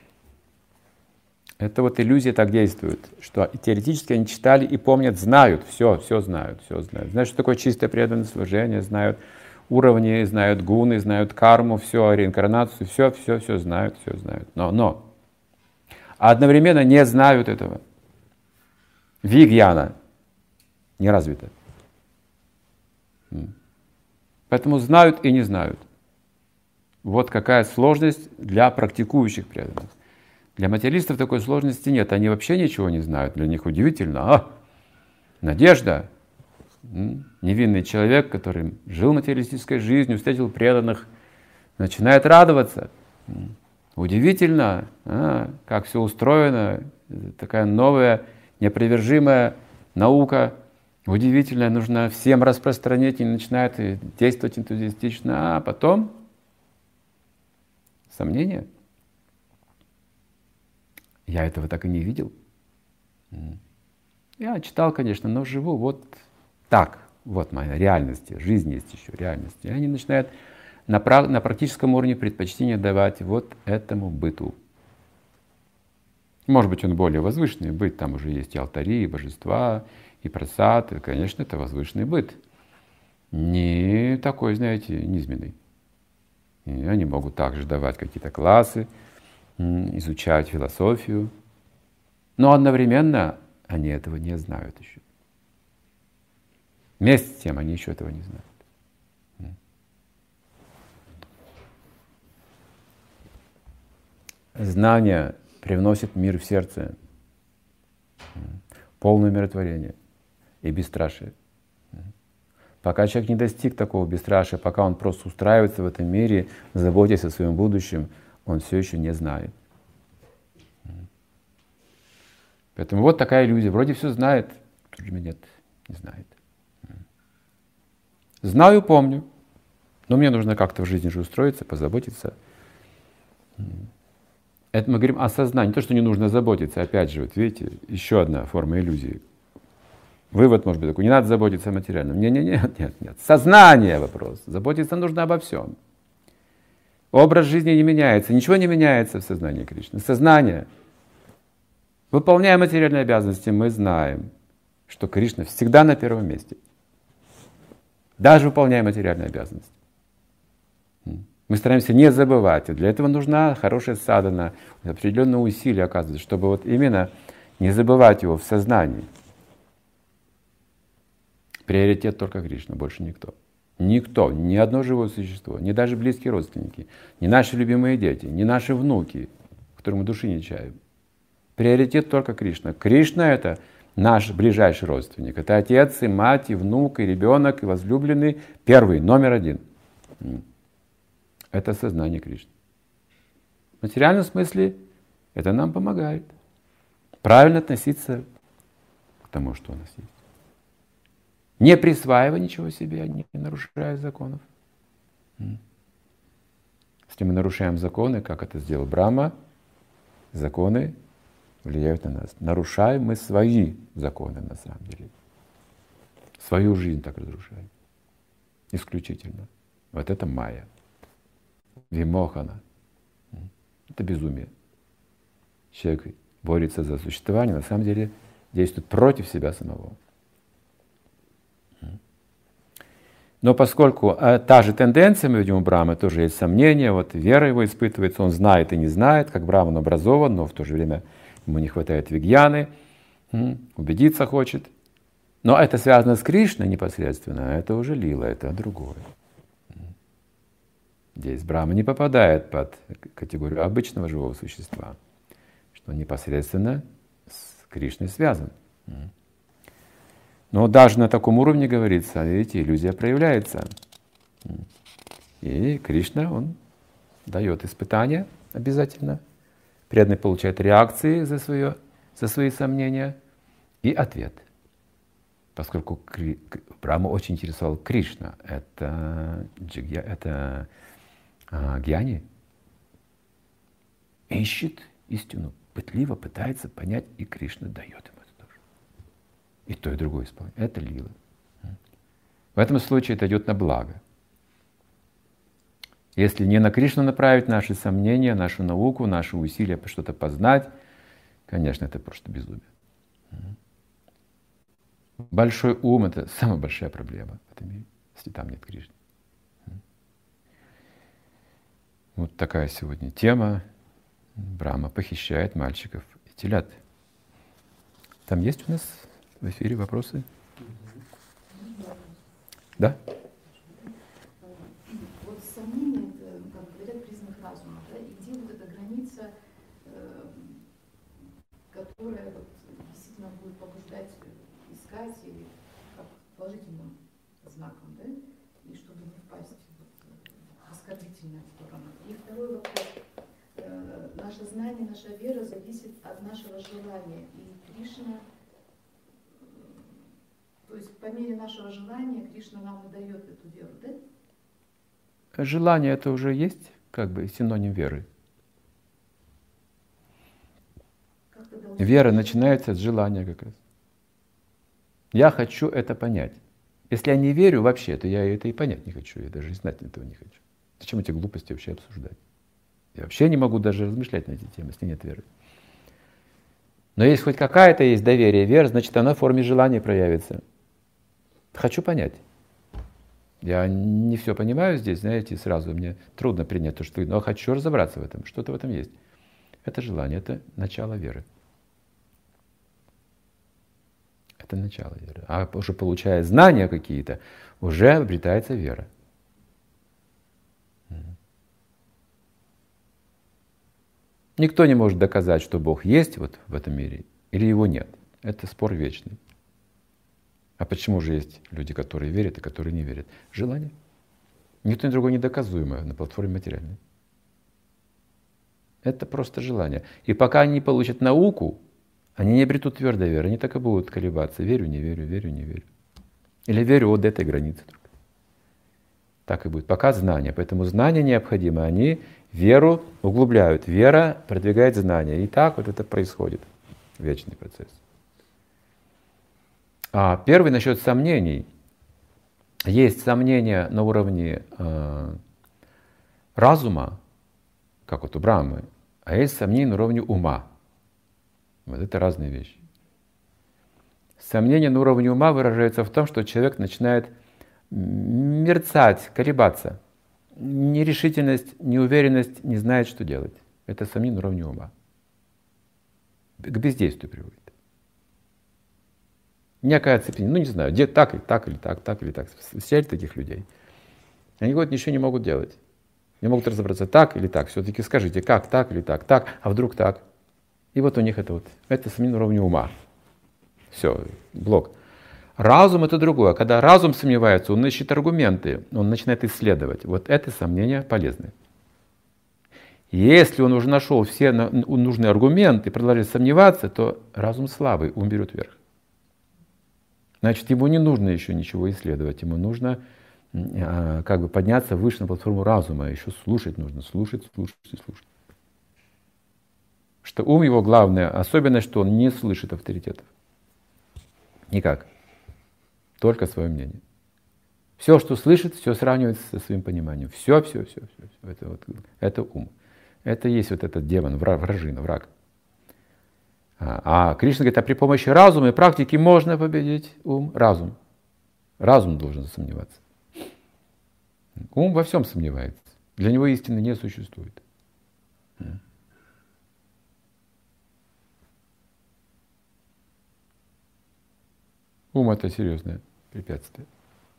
Это вот иллюзия так действует, что теоретически они читали и помнят, знают, все знают. Знают, что такое чистое преданное служение, знают уровни, знают гуны, знают карму, все, реинкарнацию, все знают. Но одновременно не знают этого. Вигьяна не развита. Поэтому знают и не знают. Вот какая сложность для практикующих преданных. Для материалистов такой сложности нет. Они вообще ничего не знают. Для них удивительно. Надежда. Невинный человек, который жил материалистической жизнью, встретил преданных, начинает радоваться. Удивительно, как все устроено. Такая новая, неопровержимая наука. Удивительно, нужно всем распространить, и начинает действовать энтузиастично. А потом сомнения. Я этого так и не видел. Я читал, конечно, но живу вот так. Вот моя реальность, жизнь есть еще реальность. И они начинают на практическом уровне предпочтение давать вот этому быту. Может быть, он более возвышенный быт, там уже есть и алтари, и божества, и прасад, и, конечно, это возвышенный быт. Не такой, знаете, низменный. И они могут также давать какие-то классы, изучать философию, но одновременно они этого не знают еще. Вместе с тем они еще этого не знают. Знание привносит мир в сердце, полное умиротворение и бесстрашие. Пока человек не достиг такого бесстрашия, пока он просто устраивается в этом мире, заботясь о своем будущем, он все еще не знает. Поэтому вот такая иллюзия. Вроде все знает, тут же нет. Не знает. Знаю, помню. Но мне нужно как-то в жизни же устроиться, позаботиться. Это мы говорим о сознании. Не то, что не нужно заботиться. Опять же, вот видите, еще одна форма иллюзии. Вывод может быть такой: не надо заботиться о материальном. Нет. Сознание вопрос. Заботиться нужно обо всем. Образ жизни не меняется. Ничего не меняется в сознании Кришны. Сознание. Выполняя материальные обязанности, мы знаем, что Кришна всегда на первом месте. Даже выполняя материальные обязанности. Мы стараемся не забывать. И для этого нужна хорошая садхана, определенные усилия оказывается, чтобы вот именно не забывать его в сознании. Приоритет только Кришна, больше никто. Никто, ни одно живое существо, ни даже близкие родственники, ни наши любимые дети, ни наши внуки, которым мы души не чаем. Приоритет только Кришна. Кришна — это наш ближайший родственник. Это отец, и мать, и внук, и ребенок, и возлюбленный. Первый, номер один. Это сознание Кришны. В материальном смысле это нам помогает правильно относиться к тому, что у нас есть. Не присваивая ничего себе, не нарушая законов. Если мы нарушаем законы, как это сделал Брахма, законы влияют на нас. Нарушаем мы свои законы на самом деле. Свою жизнь так разрушаем. Исключительно. Вот это майя. Вимохана. Это безумие. Человек борется за существование, на самом деле действует против себя самого. Но поскольку та же тенденция, мы видим у Брахмы, тоже есть сомнения, вот вера его испытывается, он знает и не знает, как Брахман образован, но в то же время ему не хватает вигьяны, убедиться хочет. Но это связано с Кришной непосредственно, а это уже лила, это другое. Здесь Брахма не попадает под категорию обычного живого существа, что он непосредственно с Кришной связан. Но даже на таком уровне, говорится, видите, иллюзия проявляется. И Кришна, он дает испытания обязательно. Преданный получает реакции за свои сомнения и ответ. Поскольку Брахму очень интересовал Кришна, это гьяни, ищет истину, пытливо пытается понять, и Кришна дает ему это тоже. И то, и другое исполняет. Это лила. В этом случае это идет на благо. Если не на Кришну направить наши сомнения, нашу науку, наши усилия что-то познать, конечно, это просто безумие. Большой ум — это самая большая проблема в этом мире, если там нет Кришны. Вот такая сегодня тема. Брахма похищает мальчиков и телят. Там есть у нас в эфире вопросы? Да? Вот сомнение, как говорят, признак разума, да? И где вот эта граница, которая вот действительно будет побуждать искать или как положительным знаком, да? И чтобы не впасть в оскорбительную сторону. И второй вопрос. Наше знание, наша вера зависит от нашего желания. И Кришна, то есть по мере нашего желания Кришна нам и дает эту веру, да? Желание — это уже есть как бы синоним веры. Вера начинается с желания как раз. Я хочу это понять. Если я не верю вообще, то я это и понять не хочу. Я даже и знать этого не хочу. Зачем эти глупости вообще обсуждать? Я вообще не могу даже размышлять на эти темы, если нет веры. Но если хоть какая-то есть доверие, вера, значит, она в форме желания проявится. Хочу понять. Я не все понимаю здесь, знаете, сразу мне трудно принять то, что но хочу разобраться в этом, что-то в этом есть. Это желание, это начало веры. Это начало веры. А уже получая знания какие-то, уже обретается вера. Никто не может доказать, что Бог есть вот в этом мире, или его нет. Это спор вечный. А почему же есть люди, которые верят и которые не верят? Желание. Никто другой недоказуемо на платформе материальной. Это просто желание. И пока они не получат науку, они не обретут твердой веры, они так и будут колебаться. Верю, не верю, верю, не верю. Или верю вот до этой границы только. Так и будет. Пока знания. Поэтому знания необходимы. Они веру углубляют. Вера продвигает знания. И так вот это происходит. Вечный процесс. А первый насчет сомнений. Есть сомнения на уровне разума, как вот у Брахмы, а есть сомнения на уровне ума. Вот это разные вещи. Сомнение на уровне ума выражается в том, что человек начинает мерцать, колебаться. Нерешительность, неуверенность, не знает, что делать. Это сомнение на уровне ума. К бездействию приводит. Некое оцепенение, ну не знаю, где так или так, или так, так или так. Встречали таких людей. Они говорят, ничего не могут делать. Не могут разобраться, так или так. Все-таки скажите, как, так или так, а вдруг так. И вот у них это сомнение на уровне ума. Все, блок. Разум — это другое. Когда разум сомневается, он ищет аргументы, он начинает исследовать. Вот это сомнения полезны. Если он уже нашел все нужные аргументы и продолжает сомневаться, то разум слабый, ум берет верх. Значит, ему не нужно еще ничего исследовать, ему нужно как бы подняться выше на платформу разума, еще слушать нужно, слушать. Что ум его главное, особенность, что он не слышит авторитетов. Никак. Только свое мнение. Все, что слышит, все сравнивается со своим пониманием. Все. Это ум. Это есть вот этот демон, вражина, враг. А Кришна говорит, а при помощи разума и практики можно победить ум, разум. Разум должен сомневаться. Ум во всем сомневается. Для него истины не существует. Ум — это серьезное препятствие.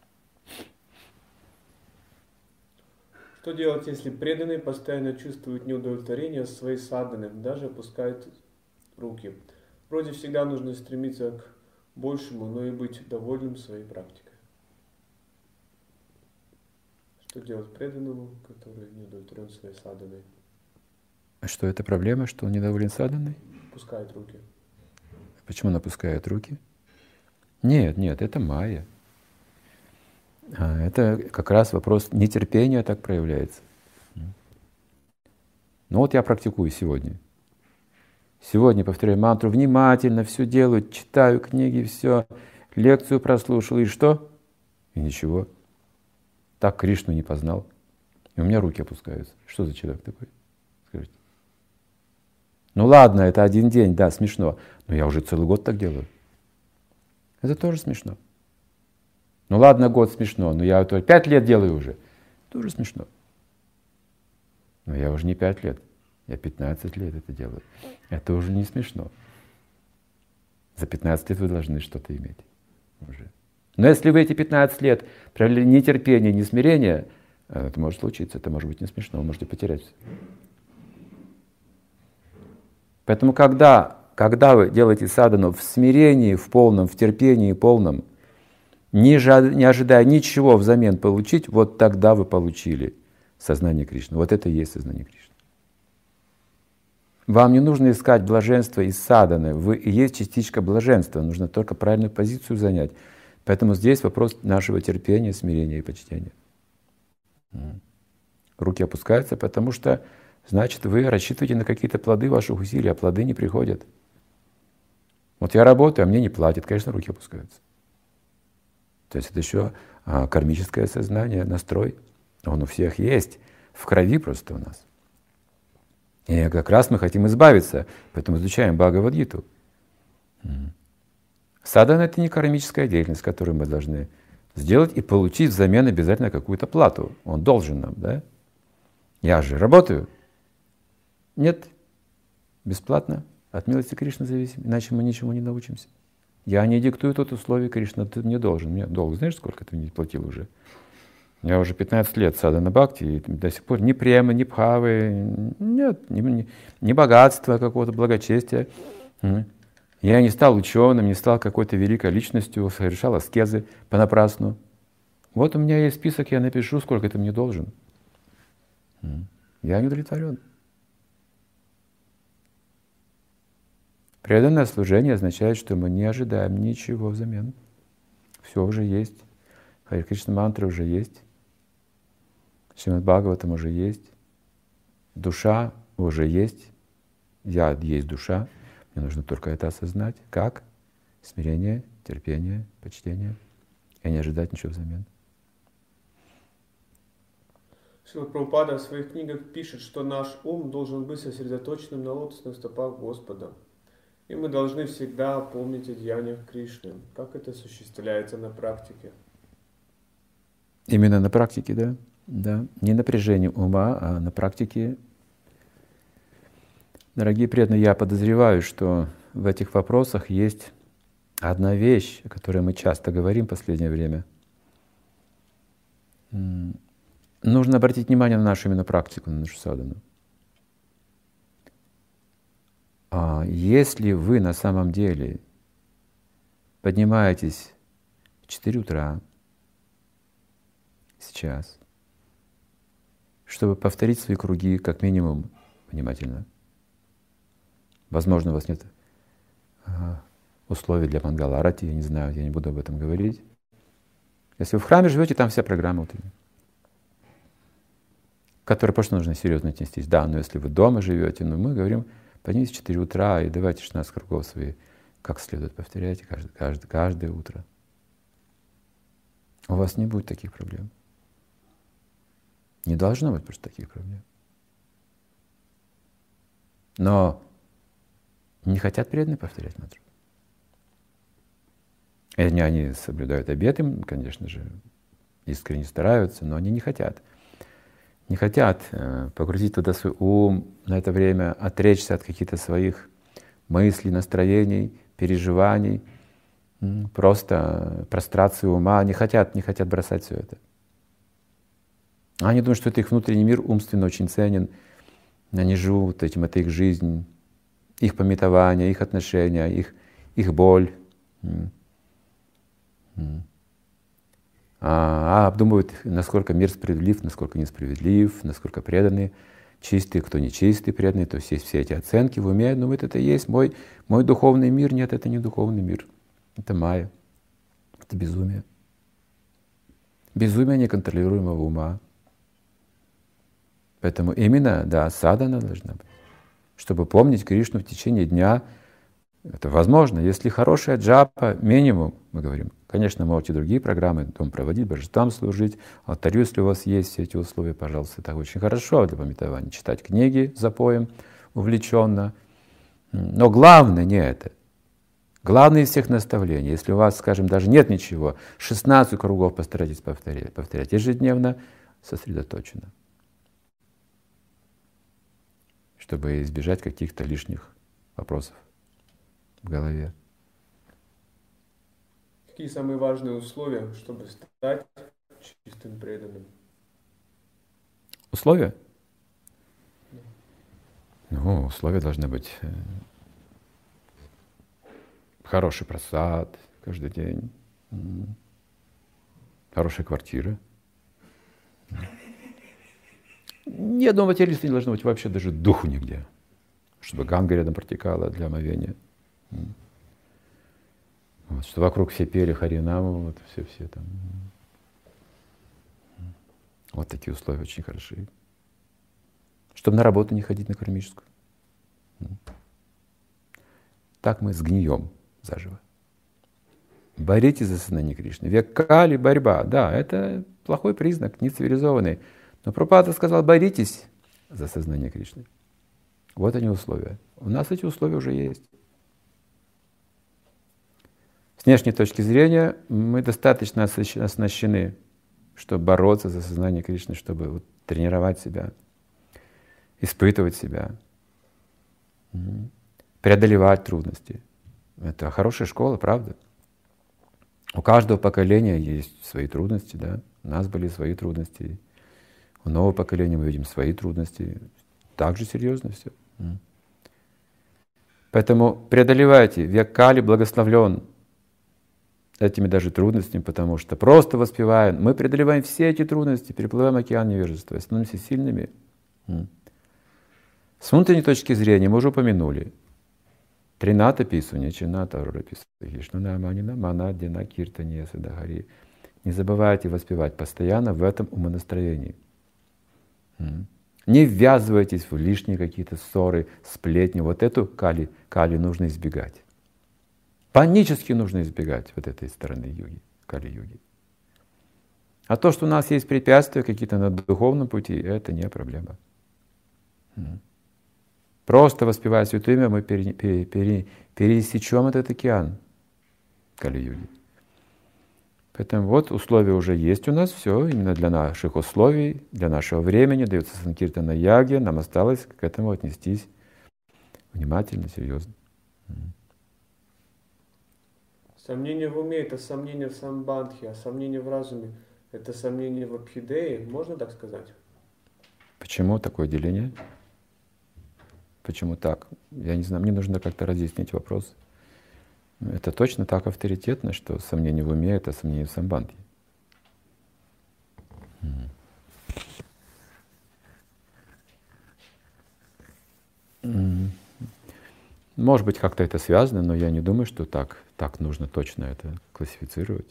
Что делать, если преданный постоянно чувствует неудовлетворение своей садханы, даже опускает руки? Вроде всегда нужно стремиться к большему, но и быть довольным своей практикой. Что делать преданному, который не удовлетворен своей садханой? А что это проблема, что он недоволен садханой? Опускает руки. Почему он опускает руки? Нет, это майя. Это как раз вопрос нетерпения так проявляется. Ну вот я практикую сегодня. Сегодня повторяю мантру внимательно, все делаю, читаю книги, все, лекцию прослушал, и что? И ничего. Так Кришну не познал. И у меня руки опускаются. Что за человек такой? Скажите. Ну ладно, это один день, да, смешно. Но я уже целый год так делаю. Это тоже смешно. Ну ладно, год смешно, но я это 5 лет делаю уже. Тоже смешно. Но я уже не 5 лет, я 15 лет это делаю. Это уже не смешно. За 15 лет вы должны что-то иметь уже. Но если вы эти 15 лет проявили ни терпение, ни смирение, это может случиться, это может быть не смешно, вы можете потерять все. Поэтому когда вы делаете садхану в смирении, в полном, в терпении полном, не ожидая ничего взамен получить, вот тогда вы получили сознание Кришны. Вот это и есть сознание Кришны. Вам не нужно искать блаженство из садханы, вы и есть частичка блаженства, нужно только правильную позицию занять. Поэтому здесь вопрос нашего терпения, смирения и почтения. Руки опускаются, потому что, значит, вы рассчитываете на какие-то плоды ваших усилий, а плоды не приходят. Вот я работаю, а мне не платят, конечно, руки опускаются. То есть это еще кармическое сознание, настрой. Он у всех есть, в крови просто у нас. И как раз мы хотим избавиться, поэтому изучаем Бхагавад-гиту. Садхана — это не кармическая деятельность, которую мы должны сделать и получить взамен обязательно какую-то плату. Он должен нам, да? Я же работаю. Нет, бесплатно. От милости Кришны зависим, иначе мы ничему не научимся. Я не диктую тот условия, Кришна, ты мне должен. Мне долг, знаешь, сколько ты мне платил уже? Я уже 15 лет садхана бхакти, и до сих пор ни премы, ни бхавы, нет, ни богатства какого-то, благочестия. Я не стал ученым, не стал какой-то великой личностью, совершал аскезы понапрасну. Вот у меня есть список, я напишу, сколько ты мне должен. Я не удовлетворен. Преданное служение означает, что мы не ожидаем ничего взамен. Все уже есть. Харе Кришна мантра уже есть. Шримад Бхагаватам уже есть. Душа уже есть. Я есть душа. Мне нужно только это осознать. Как? Смирение, терпение, почтение. И не ожидать ничего взамен. Шрила Прабхупада в своих книгах пишет, что наш ум должен быть сосредоточенным на лотосных стопах Господа. И мы должны всегда помнить о деяниях Кришны. Как это осуществляется на практике? Именно на практике, да? Да. Не напряжение ума, а на практике. Дорогие преданные, я подозреваю, что в этих вопросах есть одна вещь, о которой мы часто говорим в последнее время. Нужно обратить внимание на нашу именно практику, на нашу садхану. Если вы на самом деле поднимаетесь в 4 утра сейчас, чтобы повторить свои круги как минимум внимательно, возможно, у вас нет условий для Мангала-арати, я не знаю, я не буду об этом говорить. Если вы в храме живете, там вся программа утренняя, к которой просто нужно серьезно отнестись. Да, но если вы дома живете, мы говорим, поднимитесь в 4 утра и давайте 16 кругов свои как следует повторяйте каждое утро. У вас не будет таких проблем. Не должно быть просто таких проблем. Но не хотят преданные повторять мантру. Они соблюдают обеты, конечно же, искренне стараются, но они не хотят. Не хотят погрузить туда свой ум на это время, отречься от каких-то своих мыслей, настроений, переживаний, просто прострации ума. Не хотят бросать все это. Они думают, что это их внутренний мир умственно очень ценен. Они живут этим, это их жизнь, их памятование, их отношения, их боль. Обдумывают, насколько мир справедлив, насколько несправедлив, насколько преданные, чистые, кто не чистый, преданные. То есть все эти оценки в уме. Но вот это и есть мой духовный мир. Нет, это не духовный мир. Это майя. Это безумие. Безумие неконтролируемого ума. Поэтому именно, да, садхана должна быть. Чтобы помнить Кришну в течение дня, это возможно. Если хорошая джапа, минимум, мы говорим, конечно, можете другие программы, дом проводить, божествам служить, алтарю, если у вас есть все эти условия, пожалуйста, это очень хорошо для памятования. Читать книги запоем увлеченно. Но главное не это. Главное из всех наставлений, если у вас, скажем, даже нет ничего, 16 кругов постарайтесь повторять ежедневно, сосредоточенно, чтобы избежать каких-то лишних вопросов в голове. Какие самые важные условия, чтобы стать чистым преданным? Условия? Условия должны быть хороший прасад каждый день, хорошая квартира. Ни одного материалиста не должно быть вообще даже духу нигде, чтобы ганга рядом протекала для омовения. Вот, что вокруг все пели Харинаму, вот все там. Вот такие условия очень хороши. Чтобы на работу не ходить на кармическую. Так мы сгнием заживо. Боритесь за сознание Кришны. Век Кали — борьба. Да, это плохой признак, не цивилизованный. Но Прабхупада сказал, боритесь за сознание Кришны. Вот они условия. У нас эти условия уже есть. С внешней точки зрения мы достаточно оснащены, чтобы бороться за сознание Кришны, чтобы тренировать себя, испытывать себя, преодолевать трудности. Это хорошая школа, правда? У каждого поколения есть свои трудности, да? У нас были свои трудности. У нового поколения мы видим свои трудности. Так же серьезно все. Поэтому преодолевайте. Век Кали благословлен этими даже трудностями, потому что просто воспевая, мы преодолеваем все эти трудности, переплываем океан невежества, становимся сильными. С внутренней точки зрения мы уже упомянули. Трината пису, не чината рурапису. Вишнунаманина манаддина киртания садагари. Не забывайте воспевать постоянно в этом умонастроении. Не ввязывайтесь в лишние какие-то ссоры, сплетни. Вот эту кали нужно избегать. Панически нужно избегать вот этой стороны йоги, кали-йоги. А то, что у нас есть препятствия какие-то на духовном пути, это не проблема. Просто воспевая Святое Имя, мы пересечем этот океан кали-йоги. Поэтому вот условия уже есть у нас, все, именно для наших условий, для нашего времени, дается санкиртана яги, нам осталось к этому отнестись внимательно, серьезно. Сомнение в уме — это сомнение в самбандхе, а сомнение в разуме — это сомнение в абхидее, можно так сказать? Почему такое деление? Почему так? Я не знаю, мне нужно как-то разъяснить вопрос. Это точно так авторитетно, что сомнение в уме — это сомнение в самбандхе. Может быть, как-то это связано, но я не думаю, что так нужно точно это классифицировать.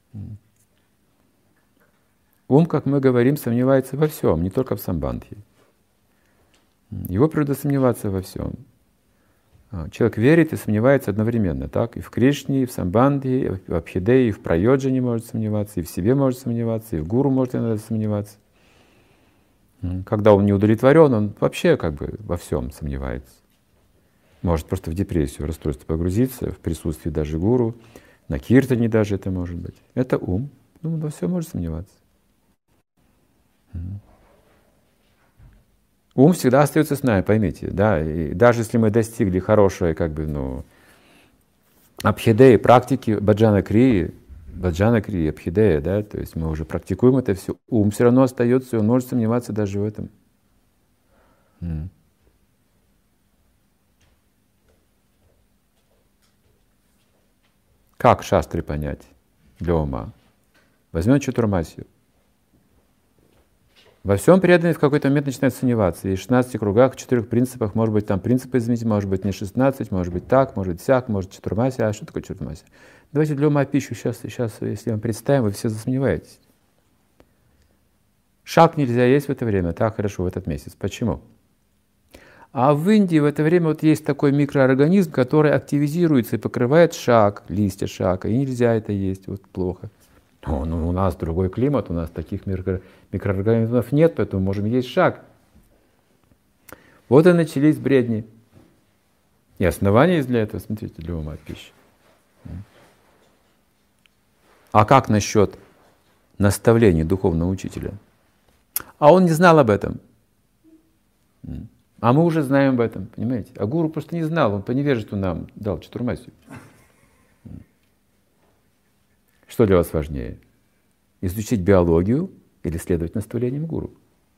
Ум, как мы говорим, сомневается во всем, не только в самбандхе. Его природа сомневаться во всем. Человек верит и сомневается одновременно, так? И в Кришне, и в самбандхе, и в абхидее, и в прайоджане может сомневаться, и в себе может сомневаться, и в гуру может иногда сомневаться. Когда он не удовлетворен, он вообще как бы во всем сомневается. Может просто в депрессию, расстройство погрузиться, в присутствии даже гуру, на киртане даже это может быть. Это ум. Он во всем может сомневаться. Ум всегда остается с нами, поймите, да, и даже если мы достигли хорошей, как бы, абхидеи, практики баджана-крии, абхидея, да, то есть мы уже практикуем это все, ум все равно остается, и он может сомневаться даже в этом. Как шастры понять для ума? Возьмем чатурмасию. Во всем преданный в какой-то момент начинает сомневаться. И в 16 кругах, в 4 принципах, может быть, там принципы изменить, может быть, не 16, может быть так, может сяк, может чатурмасия. А что такое чатурмасия? Давайте для ума пищу сейчас, если вам представим, вы все засомневаетесь. Шаг нельзя есть в это время, так хорошо, в этот месяц. Почему? А в Индии в это время вот есть такой микроорганизм, который активизируется и покрывает шаг, листья шака, и нельзя это есть, вот плохо. У нас другой климат, у нас таких микроорганизмов нет, поэтому можем есть шаг. Вот и начались бредни. И основания есть для этого, смотрите, для ума пищи. А как насчет наставлений духовного учителя? А он не знал об этом. А мы уже знаем об этом, понимаете? А гуру просто не знал, он по невежеству нам дал чатурмасию. Что для вас важнее? Изучить биологию или следовать наставлениям гуру?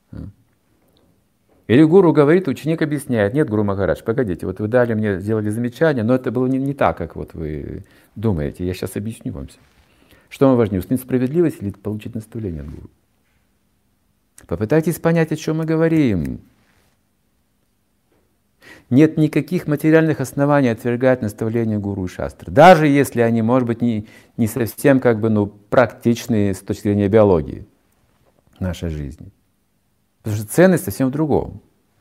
Или гуру говорит, ученик объясняет. Нет, Гуру Махарадж, погодите, вот вы дали мне, сделали замечание, но это было не так, как вот вы думаете. Я сейчас объясню вам все. Что вам важнее, установить справедливость или получить наставление от гуру? Попытайтесь понять, о чем мы говорим. Нет никаких материальных оснований отвергать наставления гуру и шастры. Даже если они, может быть, не совсем практичные с точки зрения биологии нашей жизни. Потому что ценность совсем в другом.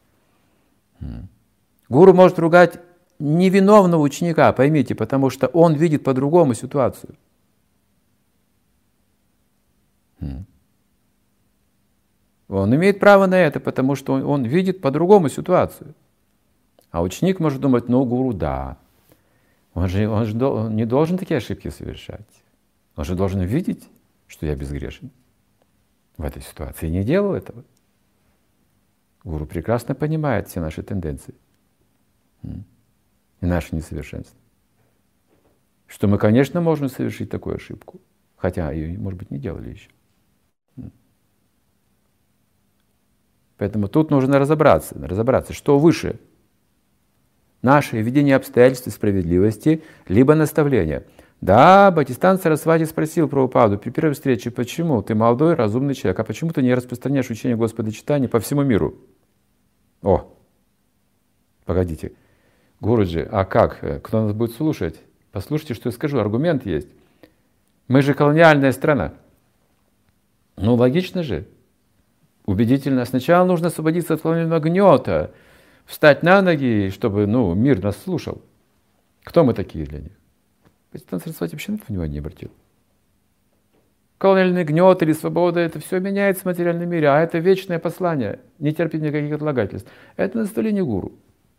Гуру может ругать невиновного ученика, поймите, потому что он видит по-другому ситуацию. Он имеет право на это, потому что он видит по-другому ситуацию. А ученик может думать, гуру, да. Он же не должен такие ошибки совершать. Он же должен видеть, что я безгрешен в этой ситуации. И не делал этого. Гуру прекрасно понимает все наши тенденции и наши несовершенства. Что мы, конечно, можем совершить такую ошибку, хотя ее, может быть, не делали еще. Поэтому тут нужно разобраться, что выше. Наше видение обстоятельств и справедливости, либо наставление. Да, Бхактисиданта Сарасвати спросил Прабхупаду при первой встрече, почему ты молодой, разумный человек, а почему ты не распространяешь учение Господа Чайтаньи по всему миру? Погодите, Гуруджи, а как? Кто нас будет слушать? Послушайте, что я скажу, аргумент есть. Мы же колониальная страна. Ну, логично же. Убедительно. Сначала нужно освободиться от колониального гнета, встать на ноги, чтобы мир нас слушал. Кто мы такие для них? Бхактисиданта Сарасвати вообще на это внимание не обратил. Колониальный гнет или свобода, это все меняется в материальном мире, а это вечное послание, не терпит никаких отлагательств. Это наставление гуру.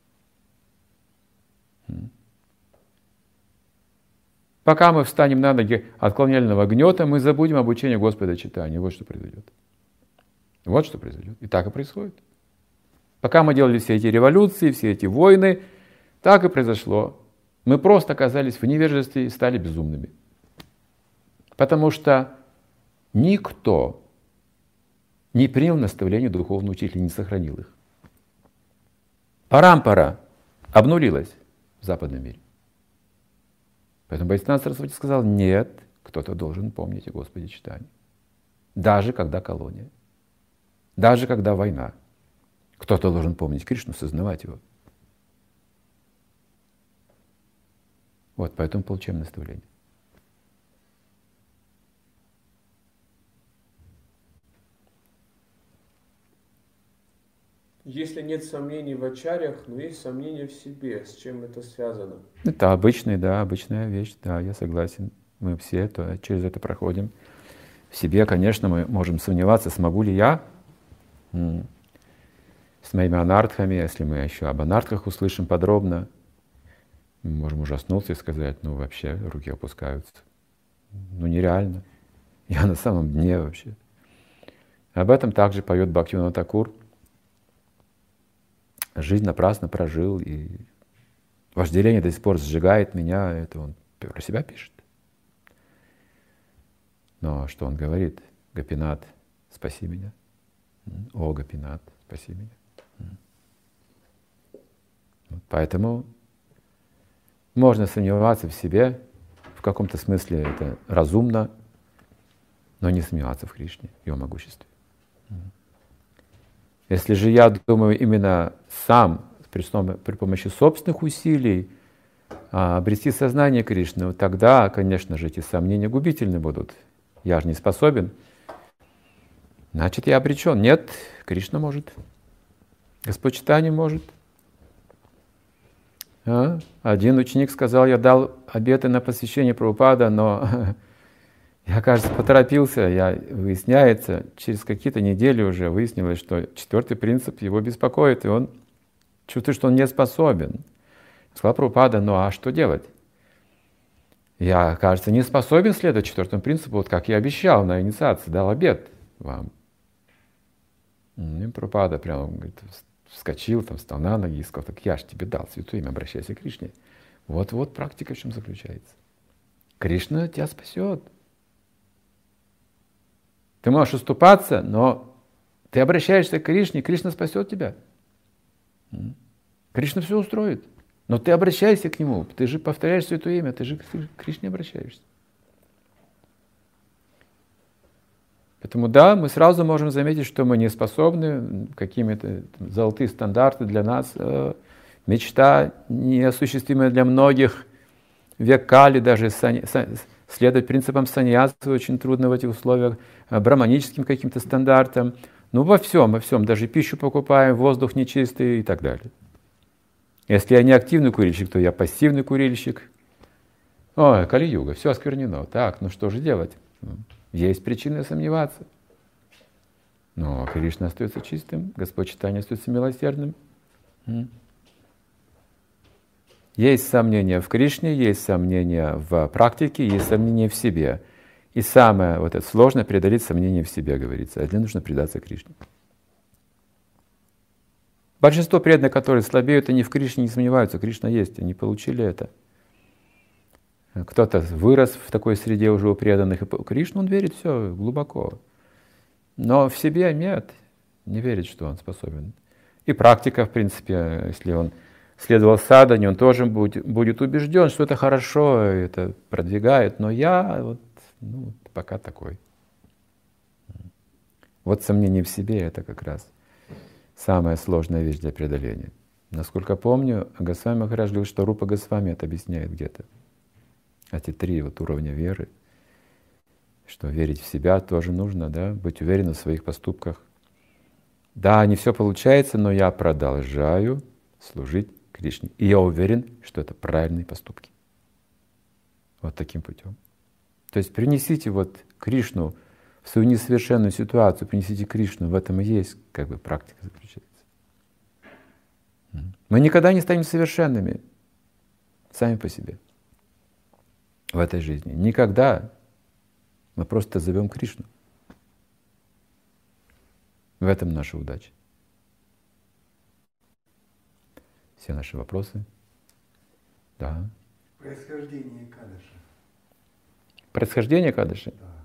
Пока мы встанем на ноги от колониального гнета, мы забудем обучение Господа читания. Вот что произойдет. Вот что произойдет. И так и происходит. Пока мы делали все эти революции, все эти войны, так и произошло. Мы просто оказались в невежестве и стали безумными. Потому что никто не принял наставления духовного учителя, не сохранил их. Парампара обнулилась в западном мире. Поэтому Бхактисиданта Сарасвати сказал, нет, кто-то должен помнить о Господе читании. Даже когда колония. Даже когда война. Кто-то должен помнить Кришну, сознавать его. Вот, поэтому получаем наставление. Если нет сомнений в ачарьях, но есть сомнения в себе, с чем это связано? Это обычная вещь, да, я согласен. Мы все через это проходим. В себе, конечно, мы можем сомневаться, смогу ли я с моими анартхами, если мы еще об анартхах услышим подробно, мы можем ужаснуться и сказать, вообще руки опускаются. Нереально. Я на самом дне вообще. Об этом также поет Бхактивинода Thakura. Жизнь напрасно прожил, и вожделение до сих пор сжигает меня. Это он про себя пишет. Но что он говорит? Гопинат, спаси меня. О, Гопинат, спаси меня. Поэтому можно сомневаться в себе, в каком-то смысле это разумно, но не сомневаться в Кришне, в Его могуществе. Если же я думаю именно сам, при помощи собственных усилий, обрести сознание Кришны, тогда, конечно же, эти сомнения губительны будут. Я же не способен. Значит, я обречен. Нет, Кришна может. Господь читания может. Один ученик сказал, я дал обеты на посвящение Прабхупада, но я, кажется, поторопился. Выясняется, через какие-то недели уже выяснилось, что 4-й принцип его беспокоит, и он чувствует, что он не способен. Сказал Прабхупада, а что делать? Я, кажется, не способен следовать 4-му принципу, как я обещал на инициации, дал обет вам. И Прабхупада прямо говорит, вскочил, встал на ноги и сказал, так я же тебе дал святое имя, обращайся к Кришне. Вот практика в чем заключается. Кришна тебя спасет. Ты можешь уступаться, но ты обращаешься к Кришне, Кришна спасет тебя. Кришна все устроит. Но ты обращайся к Нему, ты же повторяешь святое имя, ты же к Кришне обращаешься. Поэтому да, мы сразу можем заметить, что мы не способны, какими-то золотые стандарты для нас, мечта неосуществимая для многих, век Кали, даже следовать принципам саньясы очень трудно в этих условиях, браманическим каким-то стандартам, во всем, даже пищу покупаем, воздух нечистый и так далее. Если я не активный курильщик, то я пассивный курильщик. Ой, Кали-юга, все осквернено. Так, что же делать? Есть причины сомневаться. Но Кришна остается чистым, Господь читания остается милосердным. Есть сомнения в Кришне, есть сомнения в практике, есть сомнения в себе. И самое это сложное — преодолеть сомнения в себе, говорится. А для нужно предаться Кришне. Большинство преданных, которые слабеют, они в Кришне не сомневаются. Кришна есть, они получили это. Кто-то вырос в такой среде уже у преданных, и Кришну он верит все глубоко. Но в себе нет, не верит, что он способен. И практика, в принципе, если он следовал садхане, он тоже будет убежден, что это хорошо, это продвигает, но я пока такой. Вот сомнение в себе — это как раз самая сложная вещь для преодоления. Насколько помню, Госвами Махарадж говорил, что Рупа Госвами это объясняет где-то. Эти три вот уровня веры, что верить в себя тоже нужно, да, быть уверенным в своих поступках. Да, не все получается, но я продолжаю служить Кришне. И я уверен, что это правильные поступки. Вот таким путем. То есть принесите вот Кришну в свою несовершенную ситуацию, принесите Кришну, в этом и есть как бы практика заключается. Мы никогда не станем совершенными сами по себе в этой жизни. Никогда. Мы просто зовем Кришну. В этом наша удача. Все наши вопросы. Да. Происхождение Экадаши. Происхождение Экадаши? Да.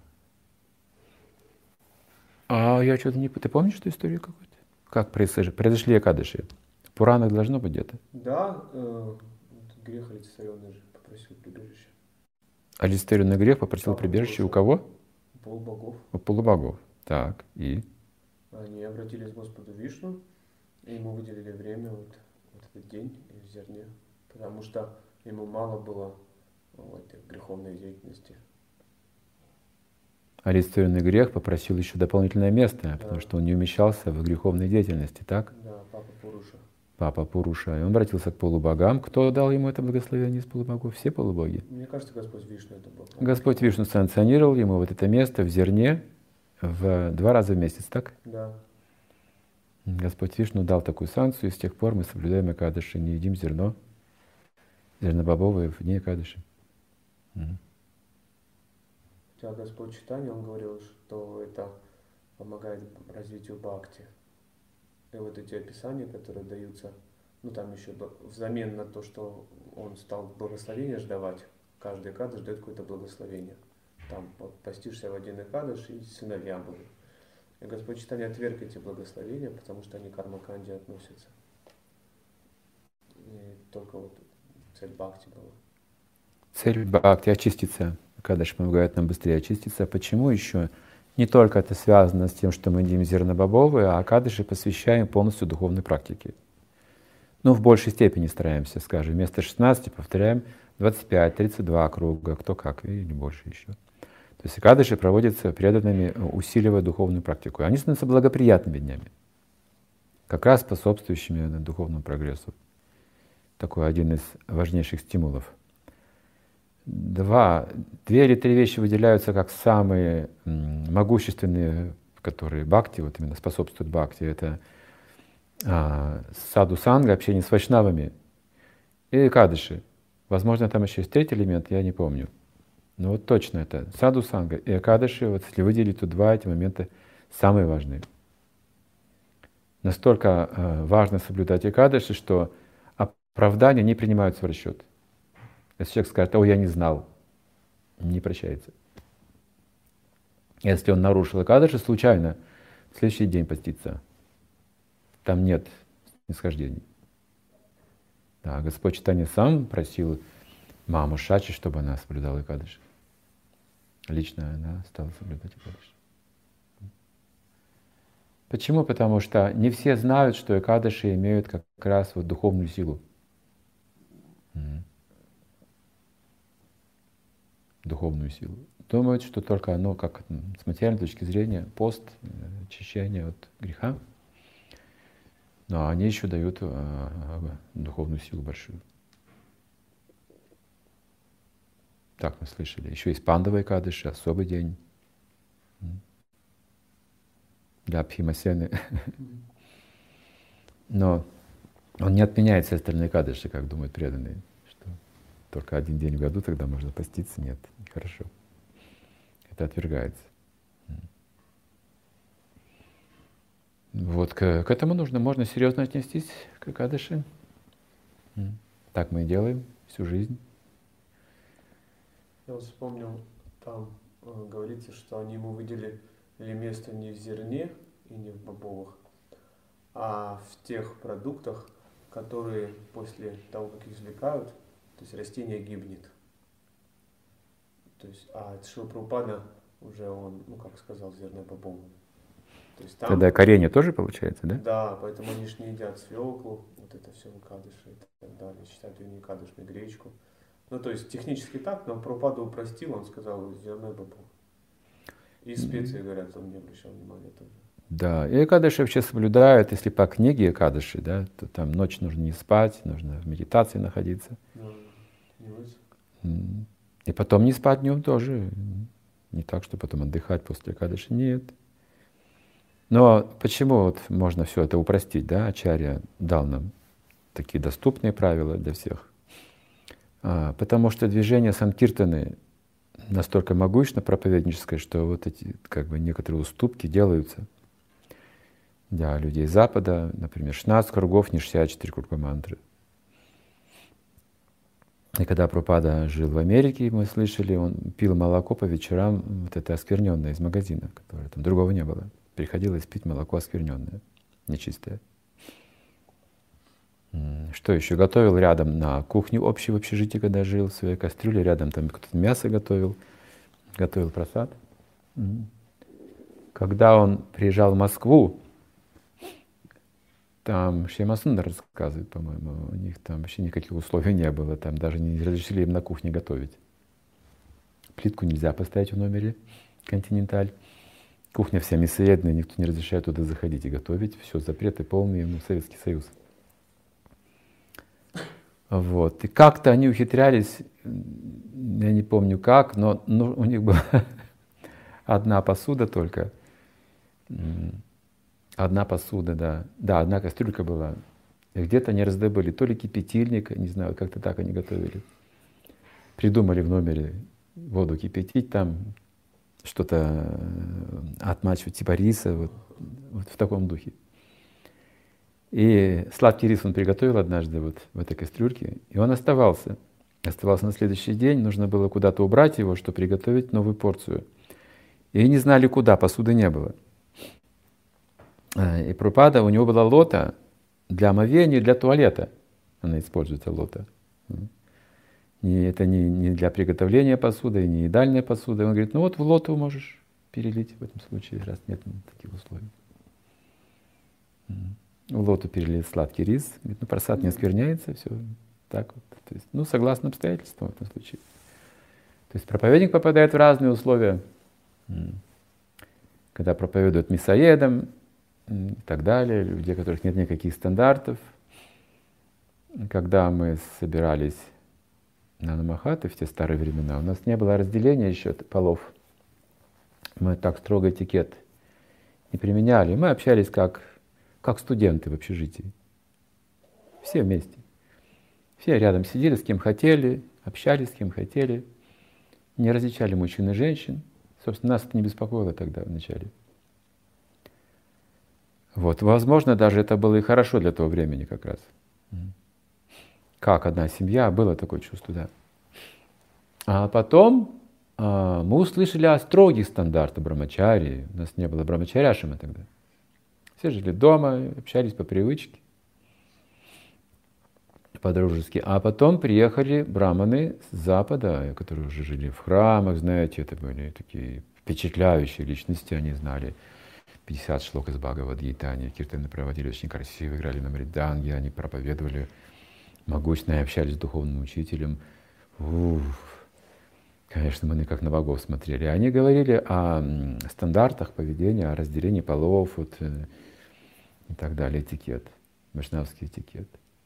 А я что-то не... Ты помнишь эту историю какую-то? Как произошли Экадаши? В Пуранах должно быть где-то. Да, грех олицетворенный же попросил прибежище. Олицетворенный грех попросил прибежище у кого? Полубогов. У полубогов. Так, и? Они обратились к Господу Вишну, и ему выделили время, вот этот день в зерне, потому что ему мало было этой греховной деятельности. Олицетворенный грех попросил еще дополнительное место, потому что он не умещался в греховной деятельности, так? Да, папа Пуруша. Папа Пуруша. И он обратился к полубогам. Кто дал ему это благословение из полубогов? Все полубоги. Мне кажется, Господь Вишну это был. Господь Вишну санкционировал ему вот это место в зерне в 2 раза в месяц, так? Да. Господь Вишну дал такую санкцию, и с тех пор мы соблюдаем Экадаши, не едим зерно, зернобобовое в дни Экадаши. Хотя Господь Чайтанья, он говорил, что это помогает развитию бхакти. И вот эти описания, которые даются, ну там еще взамен на то, что он стал благословение давать, каждый экадыш дает какое-то благословение. Там вот постишься в один экадыш, и сыновья будут. И Господь Чайтанья отверг эти благословения, потому что они к карма-канде относятся. И только вот цель бхакти была. Цель бхакти — очиститься. Экадаши помогает нам быстрее очиститься. Почему еще? Не только это связано с тем, что мы едим зернобобовые, а Экадаши посвящаем полностью духовной практике. Ну, в большей степени стараемся, скажем, вместо 16 повторяем 25, 32 круга, кто как, или больше еще. То есть Экадаши проводятся преданными, усиливая духовную практику. Они становятся благоприятными днями, как раз способствующими духовному прогрессу. Такой один из важнейших стимулов. 2 или 3 вещи выделяются как самые могущественные, которые бхакти, вот именно способствуют бхакти. Это саду-санга, общение с вайшнавами, и Экадаши. Возможно, там еще есть 3-й элемент, я не помню. Но вот точно это саду-санга и Экадаши, вот если выделить, то 2 эти момента самые важные. Настолько важно соблюдать Экадаши, что оправдания не принимаются в расчет. Если человек скажет: «О, я не знал», не прощается. Если он нарушил Экадаши случайно, в следующий день постится. Там нет снисхождений. Да, Господь Чайтанья сам просил маму Шачи, чтобы она соблюдала Экадаши. Лично она стала соблюдать Экадаши. Почему? Потому что не все знают, что Экадаши имеют как раз вот духовную силу. Духовную силу. Думают, что только оно, как с материальной точки зрения, пост, очищение от греха, но они еще дают духовную силу большую. Так мы слышали. Еще есть Пандава Экадаши, особый день для Бхимасены. Но он не отменяет все остальные Экадаши, как думают преданные. Только 1 день в году тогда можно поститься. Нет, нехорошо. Это отвергается. Вот к этому можно серьезно отнестись, к Экадаши. Так мы и делаем всю жизнь. Я вот вспомнил, там говорится, что они ему выделили место не в зерне и не в бобовых, а в тех продуктах, которые после того, как их извлекают, то есть растение гибнет. То есть, Шрила Прабхупада уже он, как сказал, зернобобовым. То То есть там, тогда коренья тоже получается, да? да, поэтому они же не едят свеклу, вот это все кадыши и так далее, считают ее не кадышной гречку. Ну, то есть технически так, но Прабхупада упростил, он сказал зеленый бобок. И специи, говорят, он не обращал внимания тоже. Да, и Экадаши вообще соблюдают, если по книге Экадаши, да, то там ночь нужно не спать, нужно в медитации находиться. И потом не спать днем тоже. Не так, что потом отдыхать после Экадаши, нет. Но почему вот можно все это упростить, да? Ачарья дал нам такие доступные правила для всех. Потому что движение санкиртаны настолько могущественно проповедническое, что вот эти как бы некоторые уступки делаются для людей Запада, например, 16 кругов, не 64 круга мантры. И когда Прабхупада жил в Америке, мы слышали, он пил молоко по вечерам, вот это оскверненное из магазина, которое там другого не было. Приходилось пить молоко оскверненное, нечистое. Что еще? Готовил рядом на кухне общей в общежитии, когда жил, в своей кастрюле, рядом там кто-то мясо готовил просад. Когда он приезжал в Москву, там Шьямасундар рассказывает, по-моему, у них там вообще никаких условий не было, там даже не разрешили им на кухне готовить. Плитку нельзя поставить в номере, континенталь. Кухня вся мясоедная, никто не разрешает туда заходить и готовить. Все, запреты полные, Советский Союз. Вот. И как-то они ухитрялись, я не помню как, но у них была одна посуда только. Одна посуда, да. Да, одна кастрюлька была. И где-то они раздобыли то ли кипятильник, не знаю, как-то так они готовили. Придумали в номере воду кипятить, там что-то отмачивать, типа риса, вот в таком духе. И сладкий рис он приготовил однажды вот в этой кастрюльке, и он оставался. Оставался на следующий день, нужно было куда-то убрать его, чтобы приготовить новую порцию. И не знали куда, посуды не было. И Прабхупада, у него была лота для омовения, для туалета. Она используется, лота. Это не для приготовления посуды, не едальная посуда. Он говорит, ну вот в лоту можешь перелить в этом случае, раз нет таких условий. В лоту перелить сладкий рис. Говорит, ну просад не оскверняется, все так вот. То есть, ну, согласно обстоятельствам в этом случае. То есть проповедник попадает в разные условия. Когда проповедует мясоедам и так далее, люди, у которых нет никаких стандартов. Когда мы собирались на Намахаты в те старые времена, у нас не было разделения еще полов. Мы так строго этикет не применяли. Мы общались как студенты в общежитии. Все вместе. Все рядом сидели, с кем хотели, общались, с кем хотели. Не различали мужчин и женщин. Собственно, нас это не беспокоило тогда, вначале. Вот. Возможно, даже это было и хорошо для того времени как раз. Как одна семья, было такое чувство, да. А потом мы услышали о строгих стандартах брамачари. У нас не было брамачаряшима тогда. Все жили дома, общались по привычке, по-дружески. А потом приехали браманы с Запада, которые уже жили в храмах, знаете, это были такие впечатляющие личности, они знали 50 шлок из Бхагавад-гиты, они киртаны проводили очень красиво, играли на мриданге, они проповедовали могущественно, общались с духовным учителем. Конечно, мы как на богов смотрели. Они говорили о стандартах поведения, о разделении полов вот, и так далее, этикет, вайшнавский этикет.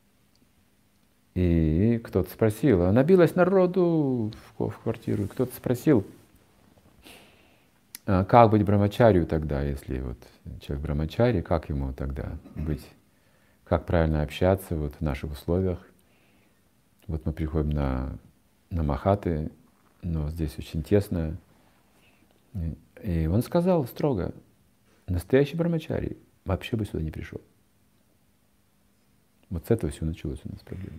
И кто-то спросил, а набилось народу в квартиру, кто-то спросил, как быть брамачарию тогда, если вот человек брамачари, как ему тогда быть, как правильно общаться вот в наших условиях. Вот мы приходим на Махаты, но здесь очень тесно. И он сказал строго, настоящий брамачари вообще бы сюда не пришел. Вот с этого все началось у нас проблема.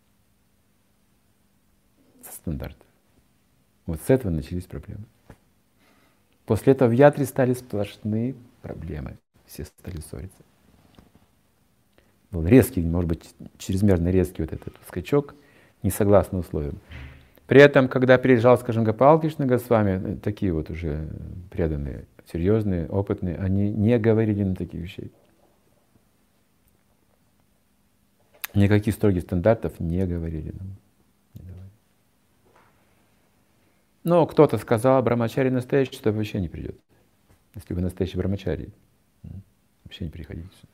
Со стандартов. Вот с этого начались проблемы. После этого в ятре стали сплошные проблемы. Все стали ссориться. Был резкий, может быть, чрезмерно резкий вот этот скачок, не согласно условиям. При этом, когда приезжал, скажем, Гопал Кришна Госвами, такие вот уже преданные, серьезные, опытные, они не говорили на таких вещей. Никаких строгих стандартов не говорили нам. Но кто-то сказал, брамачари настоящий, что вообще не придет. Если вы настоящий брамачари, вообще не приходите сюда.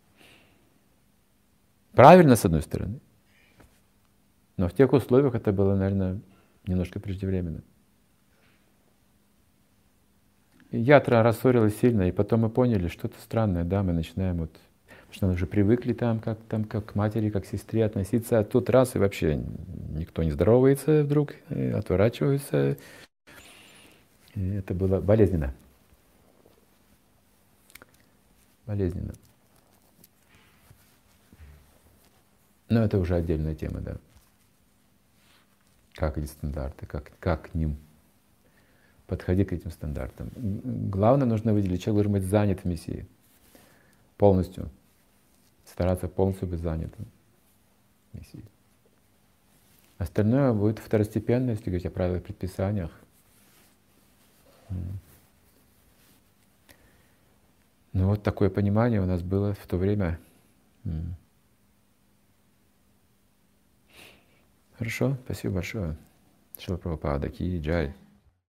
Правильно, с одной стороны. Но в тех условиях это было, наверное, немножко преждевременно. И ятра рассорилась сильно, и потом мы поняли, что-то странное, да, мы начинаем вот, потому что мы уже привыкли там как к матери, как к сестре относиться, а тут раз и вообще никто не здоровается вдруг, отворачиваются. И это было болезненно. Болезненно. Но это уже отдельная тема, да. Как эти стандарты, как к ним подходить к этим стандартам. Главное, нужно выделить, человек должен быть занят в миссии. Полностью. Стараться полностью быть занятым в миссии. Остальное будет второстепенно, если говорить о правилах и предписаниях. Ну вот такое понимание у нас было в то время. Хорошо, спасибо большое. Шрила Прабхупада ки джай.